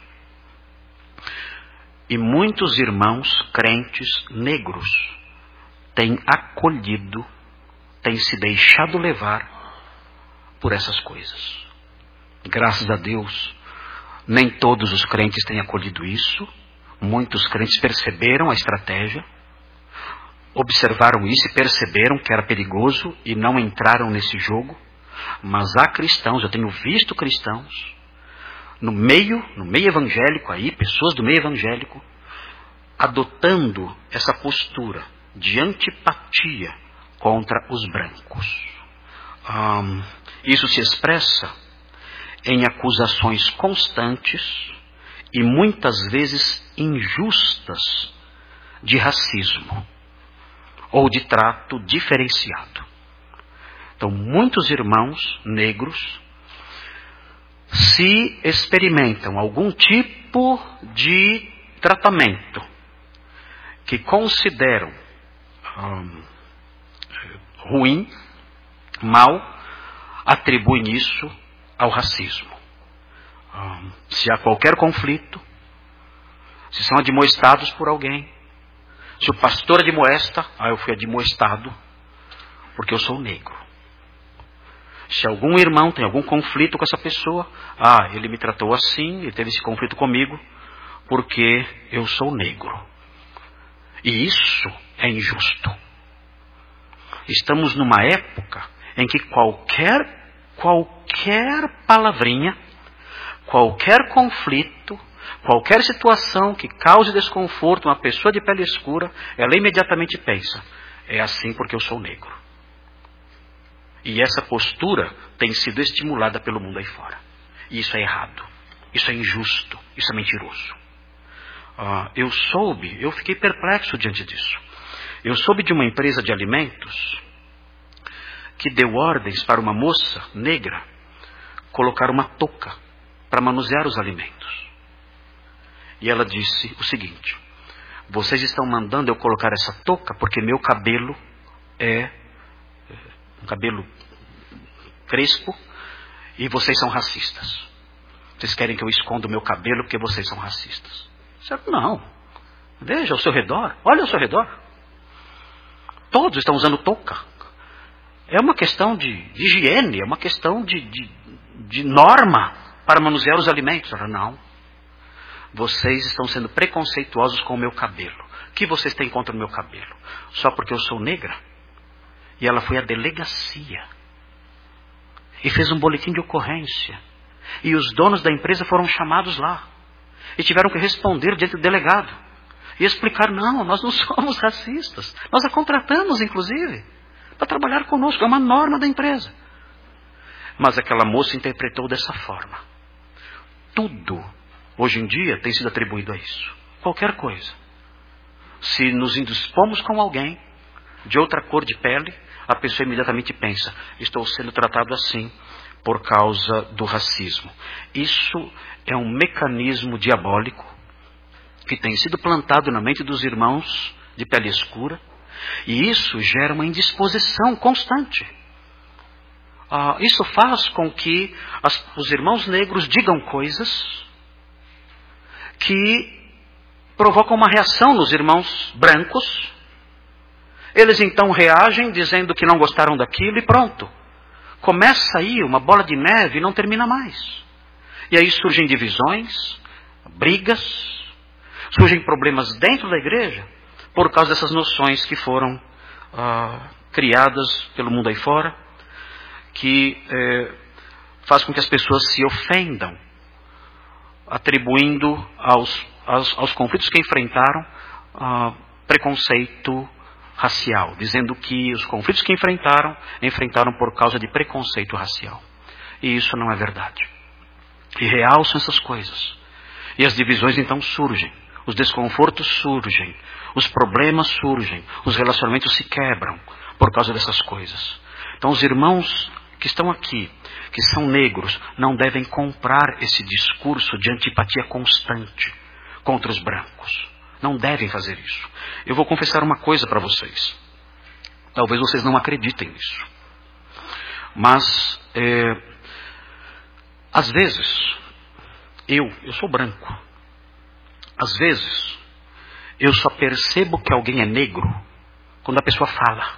E muitos irmãos crentes negros têm acolhido, têm se deixado levar por essas coisas. Graças a Deus, nem todos os crentes têm acolhido isso. Muitos crentes perceberam a estratégia, observaram isso e perceberam que era perigoso e não entraram nesse jogo. Mas há cristãos, eu tenho visto cristãos no meio evangélico aí, pessoas do meio evangélico, adotando essa postura de antipatia contra os brancos. Isso se expressa em acusações constantes e muitas vezes injustas de racismo ou de trato diferenciado. Então, muitos irmãos negros, se experimentam algum tipo de tratamento que consideram ruim, mal, atribuem isso ao racismo. Se há qualquer conflito, se são admoestados por alguém, se o pastor admoesta, eu fui admoestado porque eu sou negro. Se algum irmão tem algum conflito com essa pessoa, ele me tratou assim, ele teve esse conflito comigo, porque eu sou negro. E isso é injusto. Estamos numa época em que qualquer palavrinha, qualquer conflito, qualquer situação que cause desconforto a uma pessoa de pele escura, ela imediatamente pensa: é assim porque eu sou negro. E essa postura tem sido estimulada pelo mundo aí fora. E isso é errado. Isso é injusto. Isso é mentiroso. Eu fiquei perplexo diante disso. Eu soube de uma empresa de alimentos que deu ordens para uma moça negra colocar uma touca para manusear os alimentos. E ela disse o seguinte: vocês estão mandando eu colocar essa touca porque meu cabelo é um cabelo crespo e vocês são racistas. Vocês querem que eu esconda o meu cabelo porque vocês são racistas. Certo? Não. Veja ao seu redor. Olha ao seu redor. Todos estão usando touca. É uma questão de higiene, é uma questão de norma para manusear os alimentos. Não. Vocês estão sendo preconceituosos com o meu cabelo. O que vocês têm contra o meu cabelo? Só porque eu sou negra? E ela foi à delegacia e fez um boletim de ocorrência. E os donos da empresa foram chamados lá e tiveram que responder diante do delegado e explicar: não, nós não somos racistas. Nós a contratamos, inclusive, para trabalhar conosco. É uma norma da empresa. Mas aquela moça interpretou dessa forma. Tudo, hoje em dia, tem sido atribuído a isso. Qualquer coisa. Se nos indispomos com alguém de outra cor de pele, a pessoa imediatamente pensa: estou sendo tratado assim por causa do racismo. Isso é um mecanismo diabólico que tem sido plantado na mente dos irmãos de pele escura, e isso gera uma indisposição constante. Isso faz com que os irmãos negros digam coisas que provocam uma reação nos irmãos brancos. Eles então reagem dizendo que não gostaram daquilo e pronto. Começa aí uma bola de neve e não termina mais. E aí surgem divisões, brigas, surgem problemas dentro da igreja por causa dessas noções que foram criadas pelo mundo aí fora, que faz com que as pessoas se ofendam, atribuindo aos conflitos que enfrentaram preconceito racial, dizendo que os conflitos que enfrentaram por causa de preconceito racial. E isso não é verdade. E realçam essas coisas. E as divisões então surgem, os desconfortos surgem, os problemas surgem, os relacionamentos se quebram por causa dessas coisas. Então os irmãos que estão aqui, que são negros, não devem comprar esse discurso de antipatia constante contra os brancos. Não devem fazer isso. Eu vou confessar uma coisa para vocês. Talvez vocês não acreditem nisso. Mas, às vezes, eu sou branco. Às vezes, eu só percebo que alguém é negro quando a pessoa fala.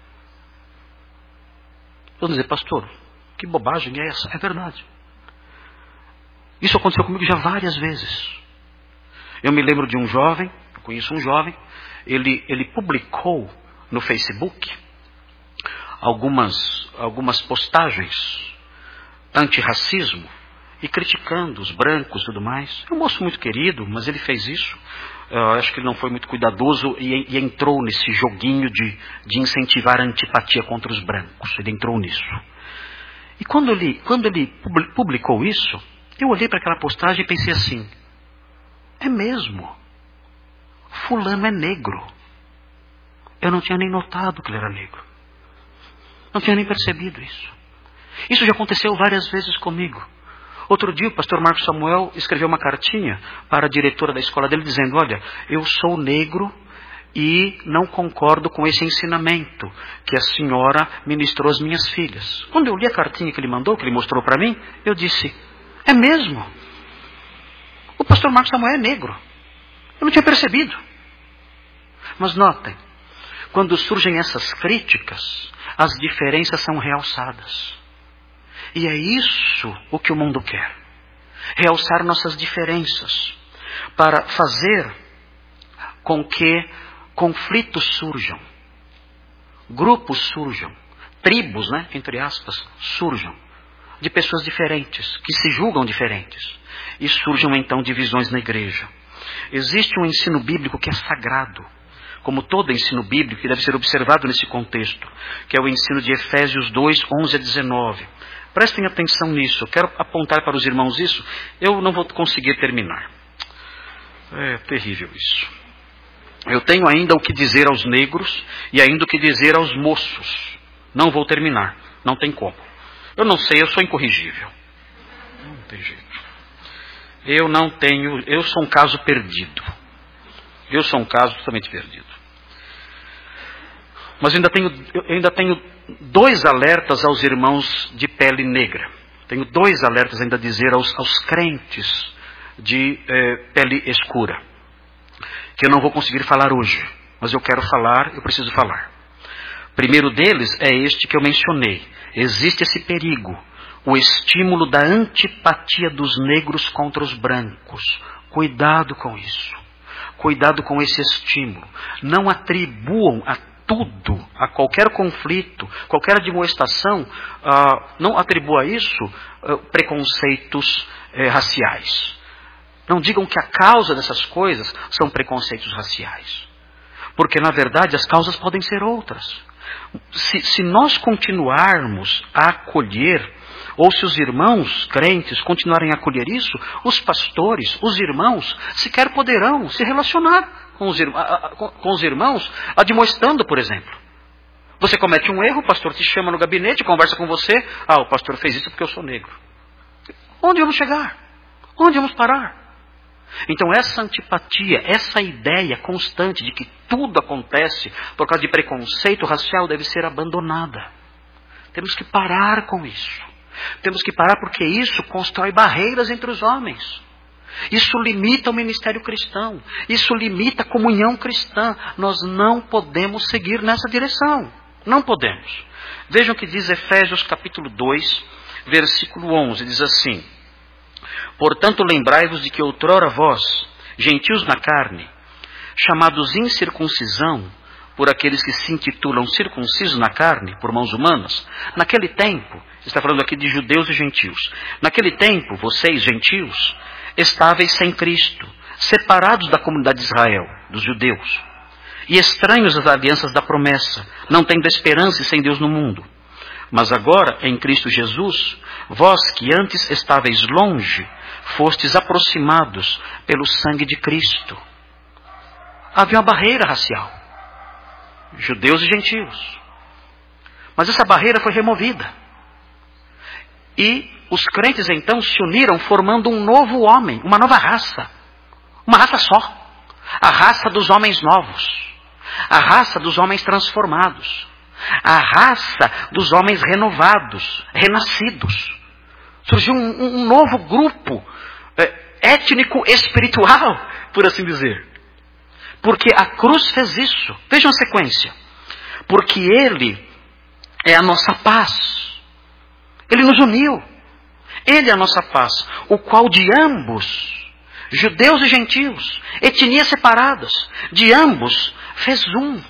Vamos dizer, pastor, que bobagem é essa? É verdade. Isso aconteceu comigo já várias vezes. Eu me lembro de um jovem, eu conheço um jovem, ele publicou no Facebook algumas postagens antirracismo e criticando os brancos e tudo mais. É um moço muito querido, mas ele fez isso. Eu acho que ele não foi muito cuidadoso e entrou nesse joguinho de incentivar a antipatia contra os brancos. Ele entrou nisso. E quando ele publicou isso, eu olhei para aquela postagem e pensei assim, é mesmo, fulano é negro. Eu não tinha nem notado que ele era negro. Não tinha nem percebido isso. Isso já aconteceu várias vezes comigo. Outro dia o pastor Marcos Samuel escreveu uma cartinha para a diretora da escola dele dizendo, olha, eu sou negro e não concordo com esse ensinamento que a senhora ministrou às minhas filhas. Quando eu li a cartinha que ele mandou, que ele mostrou para mim, eu disse, é mesmo? O pastor Marcos Samuel é negro. Eu não tinha percebido. Mas notem, quando surgem essas críticas, as diferenças são realçadas. E é isso o que o mundo quer. Realçar nossas diferenças. Para fazer com que conflitos surjam. Grupos surjam. Tribos, entre aspas, surjam. De pessoas diferentes, que se julgam diferentes. E surjam então divisões na igreja. Existe um ensino bíblico que é sagrado, como todo ensino bíblico que deve ser observado nesse contexto, que é o ensino de Efésios 2, 11 a 19. Prestem atenção nisso, eu quero apontar para os irmãos isso, eu não vou conseguir terminar. É terrível isso. Eu tenho ainda o que dizer aos negros e ainda o que dizer aos moços. Não vou terminar, não tem como. Eu não sei, eu sou incorrigível. Não tem jeito. Eu sou um caso perdido. Eu sou um caso totalmente perdido. Mas eu ainda tenho 2 alertas aos irmãos de pele negra. Tenho 2 alertas ainda a dizer aos crentes de pele escura. Que eu não vou conseguir falar hoje. Mas eu quero falar, eu preciso falar. Primeiro deles é este que eu mencionei. Existe esse perigo, o estímulo da antipatia dos negros contra os brancos. Cuidado com isso. Cuidado com esse estímulo. Não atribuam a tudo, a qualquer conflito, qualquer admoestação, não atribua a isso preconceitos raciais. Não digam que a causa dessas coisas são preconceitos raciais. Porque, na verdade, as causas podem ser outras. Se nós continuarmos a acolher, ou se os irmãos crentes continuarem a acolher isso, os pastores, os irmãos, sequer poderão se relacionar com os irmãos, admoestando, por exemplo. Você comete um erro, o pastor te chama no gabinete, conversa com você, o pastor fez isso porque eu sou negro. Onde vamos chegar? Onde vamos parar? Então essa antipatia, essa ideia constante de que tudo acontece por causa de preconceito racial deve ser abandonada. Temos que parar com isso. Temos que parar porque isso constrói barreiras entre os homens. Isso limita o ministério cristão. Isso limita a comunhão cristã. Nós não podemos seguir nessa direção. Não podemos. Vejam o que diz Efésios capítulo 2, versículo 11. Diz assim: Portanto, lembrai-vos de que outrora vós, gentios na carne, chamados incircuncisão, por aqueles que se intitulam circuncisos na carne, por mãos humanas, naquele tempo, está falando aqui de judeus e gentios, naquele tempo, vocês, gentios, estáveis sem Cristo, separados da comunidade de Israel, dos judeus, e estranhos às alianças da promessa, não tendo esperança e sem Deus no mundo. Mas agora, em Cristo Jesus, vós que antes estáveis longe, fostes aproximados pelo sangue de Cristo. Havia uma barreira racial, judeus e gentios. Mas essa barreira foi removida. E os crentes então se uniram formando um novo homem, uma nova raça. Uma raça só. A raça dos homens novos. A raça dos homens transformados. A raça dos homens renovados, renascidos. Surgiu um novo grupo étnico espiritual, por assim dizer. Porque a cruz fez isso. Vejam a sequência. Porque Ele é a nossa paz. Ele nos uniu. Ele é a nossa paz. O qual de ambos, judeus e gentios, etnias separadas, de ambos fez um.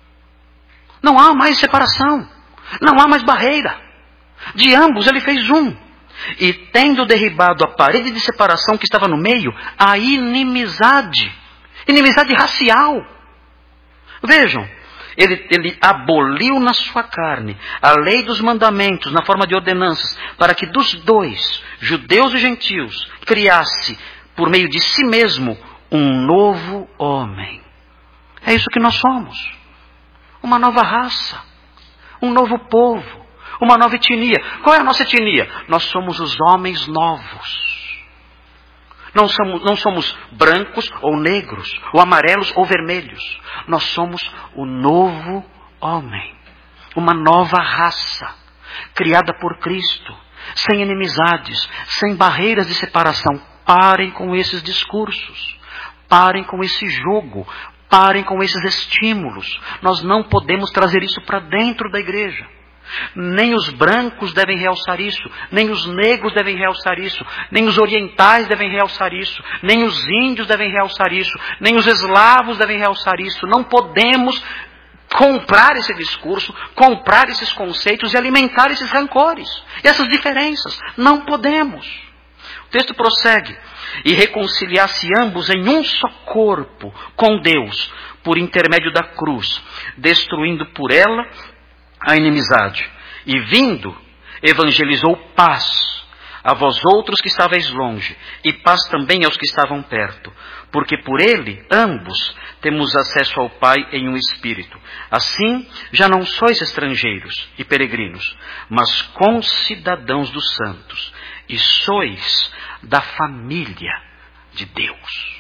Não há mais separação. Não há mais barreira. De ambos Ele fez um. E tendo derribado a parede de separação que estava no meio, a inimizade. Inimizade racial. Vejam, ele aboliu na sua carne a lei dos mandamentos na forma de ordenanças, para que dos dois, judeus e gentios, criasse, por meio de si mesmo, um novo homem. É isso que nós somos. Uma nova raça. Um novo povo. Uma nova etnia. Qual é a nossa etnia? Nós somos os homens novos. Não somos brancos ou negros, ou amarelos ou vermelhos. Nós somos o novo homem. Uma nova raça, criada por Cristo, sem inimizades, sem barreiras de separação. Parem com esses discursos. Parem com esse jogo. Parem com esses estímulos. Nós não podemos trazer isso para dentro da igreja. Nem os brancos devem realçar isso, nem os negros devem realçar isso, nem os orientais devem realçar isso, nem os índios devem realçar isso, nem os eslavos devem realçar isso. Não podemos comprar esse discurso, comprar esses conceitos e alimentar esses rancores, essas diferenças. Não podemos. O texto prossegue: e reconciliar-se ambos em um só corpo com Deus, por intermédio da cruz, destruindo por ela a inimizade. E vindo, evangelizou paz a vós outros que estáveis longe, e paz também aos que estavam perto, porque por ele, ambos, temos acesso ao Pai em um Espírito. Assim, já não sois estrangeiros e peregrinos, mas concidadãos dos santos, e sois da família de Deus.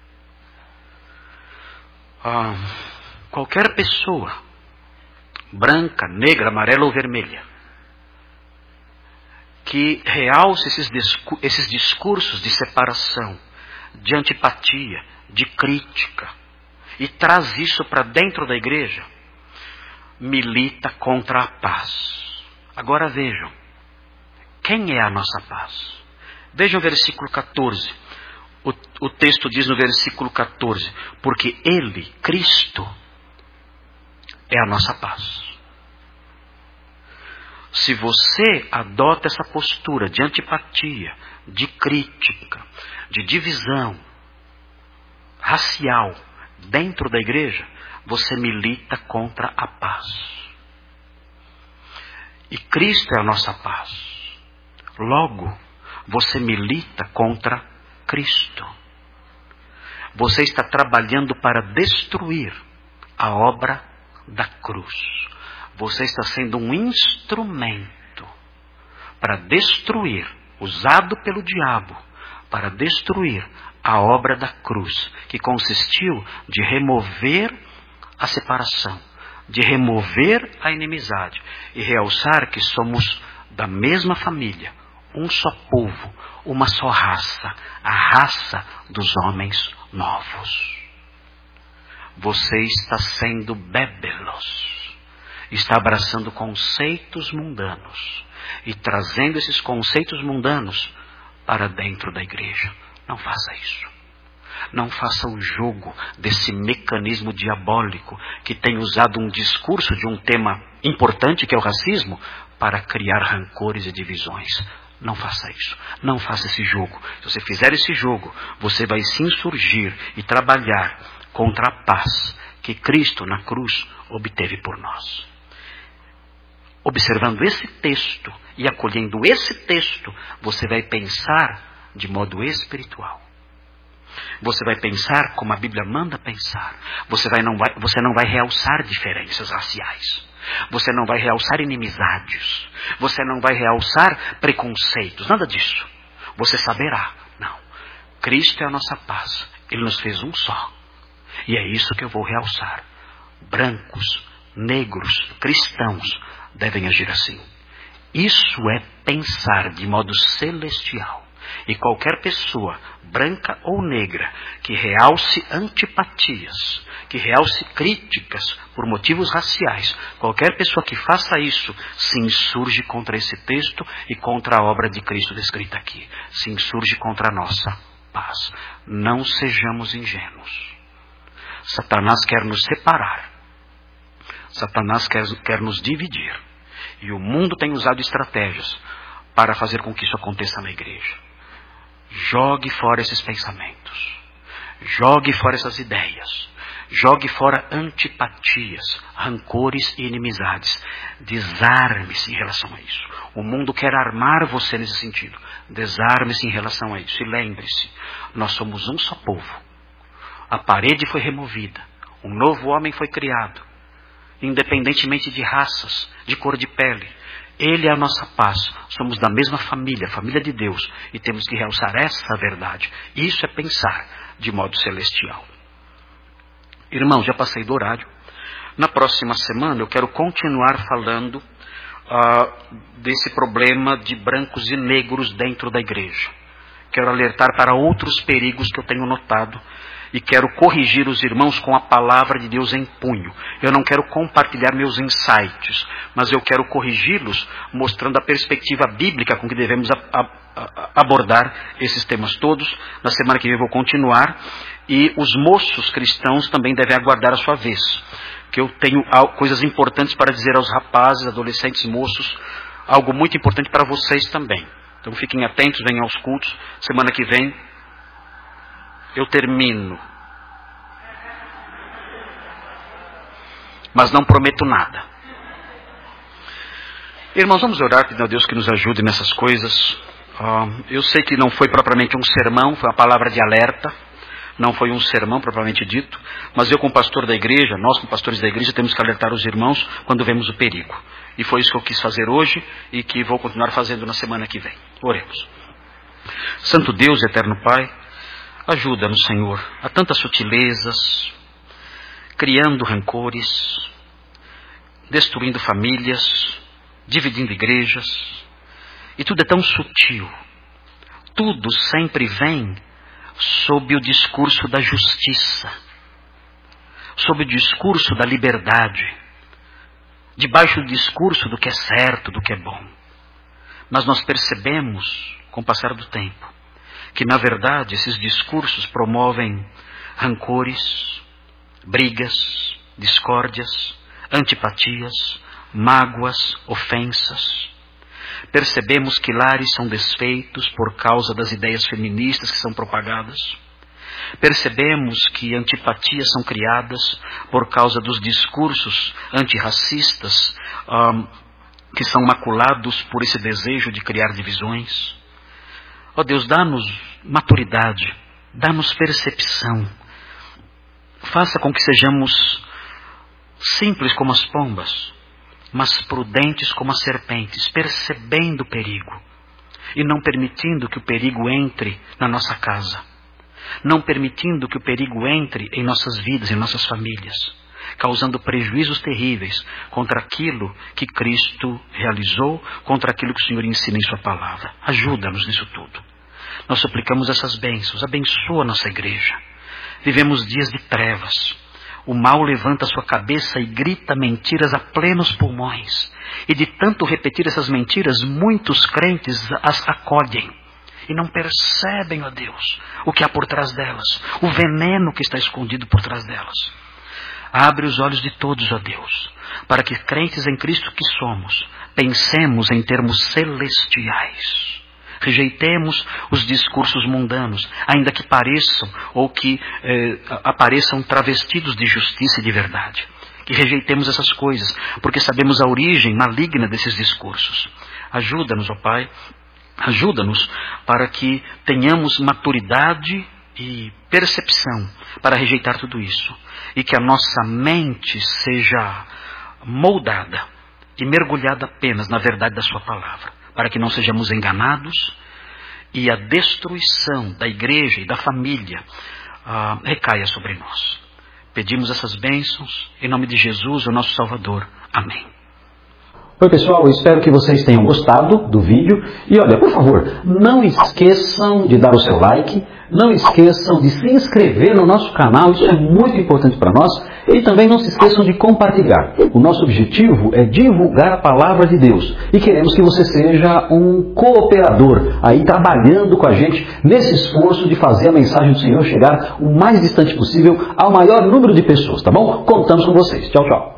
Qualquer pessoa, branca, negra, amarela ou vermelha, que realce esses discursos de separação, de antipatia, de crítica, e traz isso para dentro da igreja, milita contra a paz. Agora vejam, quem é a nossa paz? Vejam o versículo 14. O texto diz no versículo 14, porque Ele, Cristo, é a nossa paz. Se você adota essa postura de antipatia, de crítica, de divisão racial dentro da igreja, você milita contra a paz. E Cristo é a nossa paz. Logo, você milita contra Cristo. Você está trabalhando para destruir a obra da cruz. Você está sendo um instrumento para destruir, usado pelo diabo, para destruir a obra da cruz, que consistiu de remover a separação, de remover a inimizade e realçar que somos da mesma família, um só povo, uma só raça, a raça dos homens novos. Você está sendo bébelos, está abraçando conceitos mundanos e trazendo esses conceitos mundanos para dentro da igreja. Não faça isso. Não faça o jogo desse mecanismo diabólico que tem usado um discurso de um tema importante, que é o racismo, para criar rancores e divisões. Não faça isso. Não faça esse jogo. Se você fizer esse jogo, você vai se insurgir e trabalhar contra a paz que Cristo na cruz obteve por nós. Observando esse texto e acolhendo esse texto, você vai pensar de modo espiritual. Você vai pensar como a Bíblia manda pensar. Você não vai realçar diferenças raciais. Você não vai realçar inimizades. Você não vai realçar preconceitos. Nada disso. Você saberá. Não. Cristo é a nossa paz. Ele nos fez um só. E é isso que eu vou realçar. Brancos, negros, cristãos devem agir assim. Isso é pensar de modo celestial. E qualquer pessoa, branca ou negra, que realce antipatias, que realce críticas por motivos raciais, qualquer pessoa que faça isso, se insurge contra esse texto e contra a obra de Cristo descrita aqui. Se insurge contra a nossa paz. Não sejamos ingênuos. Satanás quer nos separar. Satanás quer nos dividir. E o mundo tem usado estratégias para fazer com que isso aconteça na igreja. Jogue fora esses pensamentos. Jogue fora essas ideias. Jogue fora antipatias, rancores e inimizades. Desarme-se em relação a isso. O mundo quer armar você nesse sentido. Desarme-se em relação a isso. E lembre-se, nós somos um só povo. A parede foi removida. Um novo homem foi criado. Independentemente de raças, de cor de pele. Ele é a nossa paz. Somos da mesma família, família de Deus. E temos que realçar essa verdade. Isso é pensar de modo celestial. Irmãos, já passei do horário. Na próxima semana eu quero continuar falando desse problema de brancos e negros dentro da igreja. Quero alertar para outros perigos que eu tenho notado. E quero corrigir os irmãos com a palavra de Deus em punho. Eu não quero compartilhar meus insights, mas eu quero corrigi-los mostrando a perspectiva bíblica com que devemos abordar esses temas todos. Na semana que vem eu vou continuar. E os moços cristãos também devem aguardar a sua vez. Que eu tenho coisas importantes para dizer aos rapazes, adolescentes, moços. Algo muito importante para vocês também. Então fiquem atentos, venham aos cultos. Semana que vem eu termino. Mas não prometo nada. Irmãos, vamos orar, pedindo a Deus que nos ajude nessas coisas. Eu sei que não foi propriamente um sermão, foi uma palavra de alerta. Não foi um sermão propriamente dito. Mas eu, como pastor da igreja, nós como pastores da igreja, temos que alertar os irmãos quando vemos o perigo. E foi isso que eu quis fazer hoje e que vou continuar fazendo na semana que vem. Oremos. Santo Deus, eterno Pai, ajuda-nos, Senhor, a tantas sutilezas, criando rancores, destruindo famílias, dividindo igrejas. E tudo é tão sutil. Tudo sempre vem sob o discurso da justiça, sob o discurso da liberdade, debaixo do discurso do que é certo, do que é bom. Mas nós percebemos, com o passar do tempo, que na verdade esses discursos promovem rancores, brigas, discórdias, antipatias, mágoas, ofensas. Percebemos que lares são desfeitos por causa das ideias feministas que são propagadas. Percebemos que antipatias são criadas por causa dos discursos antirracistas que são maculados por esse desejo de criar divisões. Ó Deus, dá-nos maturidade, dá-nos percepção. Faça com que sejamos simples como as pombas, mas prudentes como as serpentes, percebendo o perigo e não permitindo que o perigo entre na nossa casa, não permitindo que o perigo entre em nossas vidas, em nossas famílias, causando prejuízos terríveis contra aquilo que Cristo realizou, contra aquilo que o Senhor ensina em sua palavra. Ajuda-nos nisso tudo. Nós suplicamos essas bênçãos, abençoa a nossa igreja. Vivemos dias de trevas. O mal levanta sua cabeça e grita mentiras a plenos pulmões. E de tanto repetir essas mentiras, muitos crentes as acolhem. e não percebem, ó Deus, o que há por trás delas, o veneno que está escondido por trás delas. Abre os olhos de todos, ó Deus, para que, crentes em Cristo que somos, pensemos em termos celestiais. Rejeitemos os discursos mundanos, ainda que pareçam ou que apareçam travestidos de justiça e de verdade. Que rejeitemos essas coisas, porque sabemos a origem maligna desses discursos. Ajuda-nos, ó Pai, ajuda-nos para que tenhamos maturidade e percepção para rejeitar tudo isso. E que a nossa mente seja moldada e mergulhada apenas na verdade da sua palavra, para que não sejamos enganados e a destruição da igreja e da família recaia sobre nós. Pedimos essas bênçãos em nome de Jesus, o nosso Salvador. Amém. Oi pessoal, eu espero que vocês tenham gostado do vídeo. E olha, por favor, não esqueçam de dar o seu like, não esqueçam de se inscrever no nosso canal, isso é muito importante para nós. E também não se esqueçam de compartilhar. O nosso objetivo é divulgar a palavra de Deus. E queremos que você seja um cooperador aí trabalhando com a gente nesse esforço de fazer a mensagem do Senhor chegar o mais distante possível ao maior número de pessoas, tá bom? Contamos com vocês. Tchau, tchau.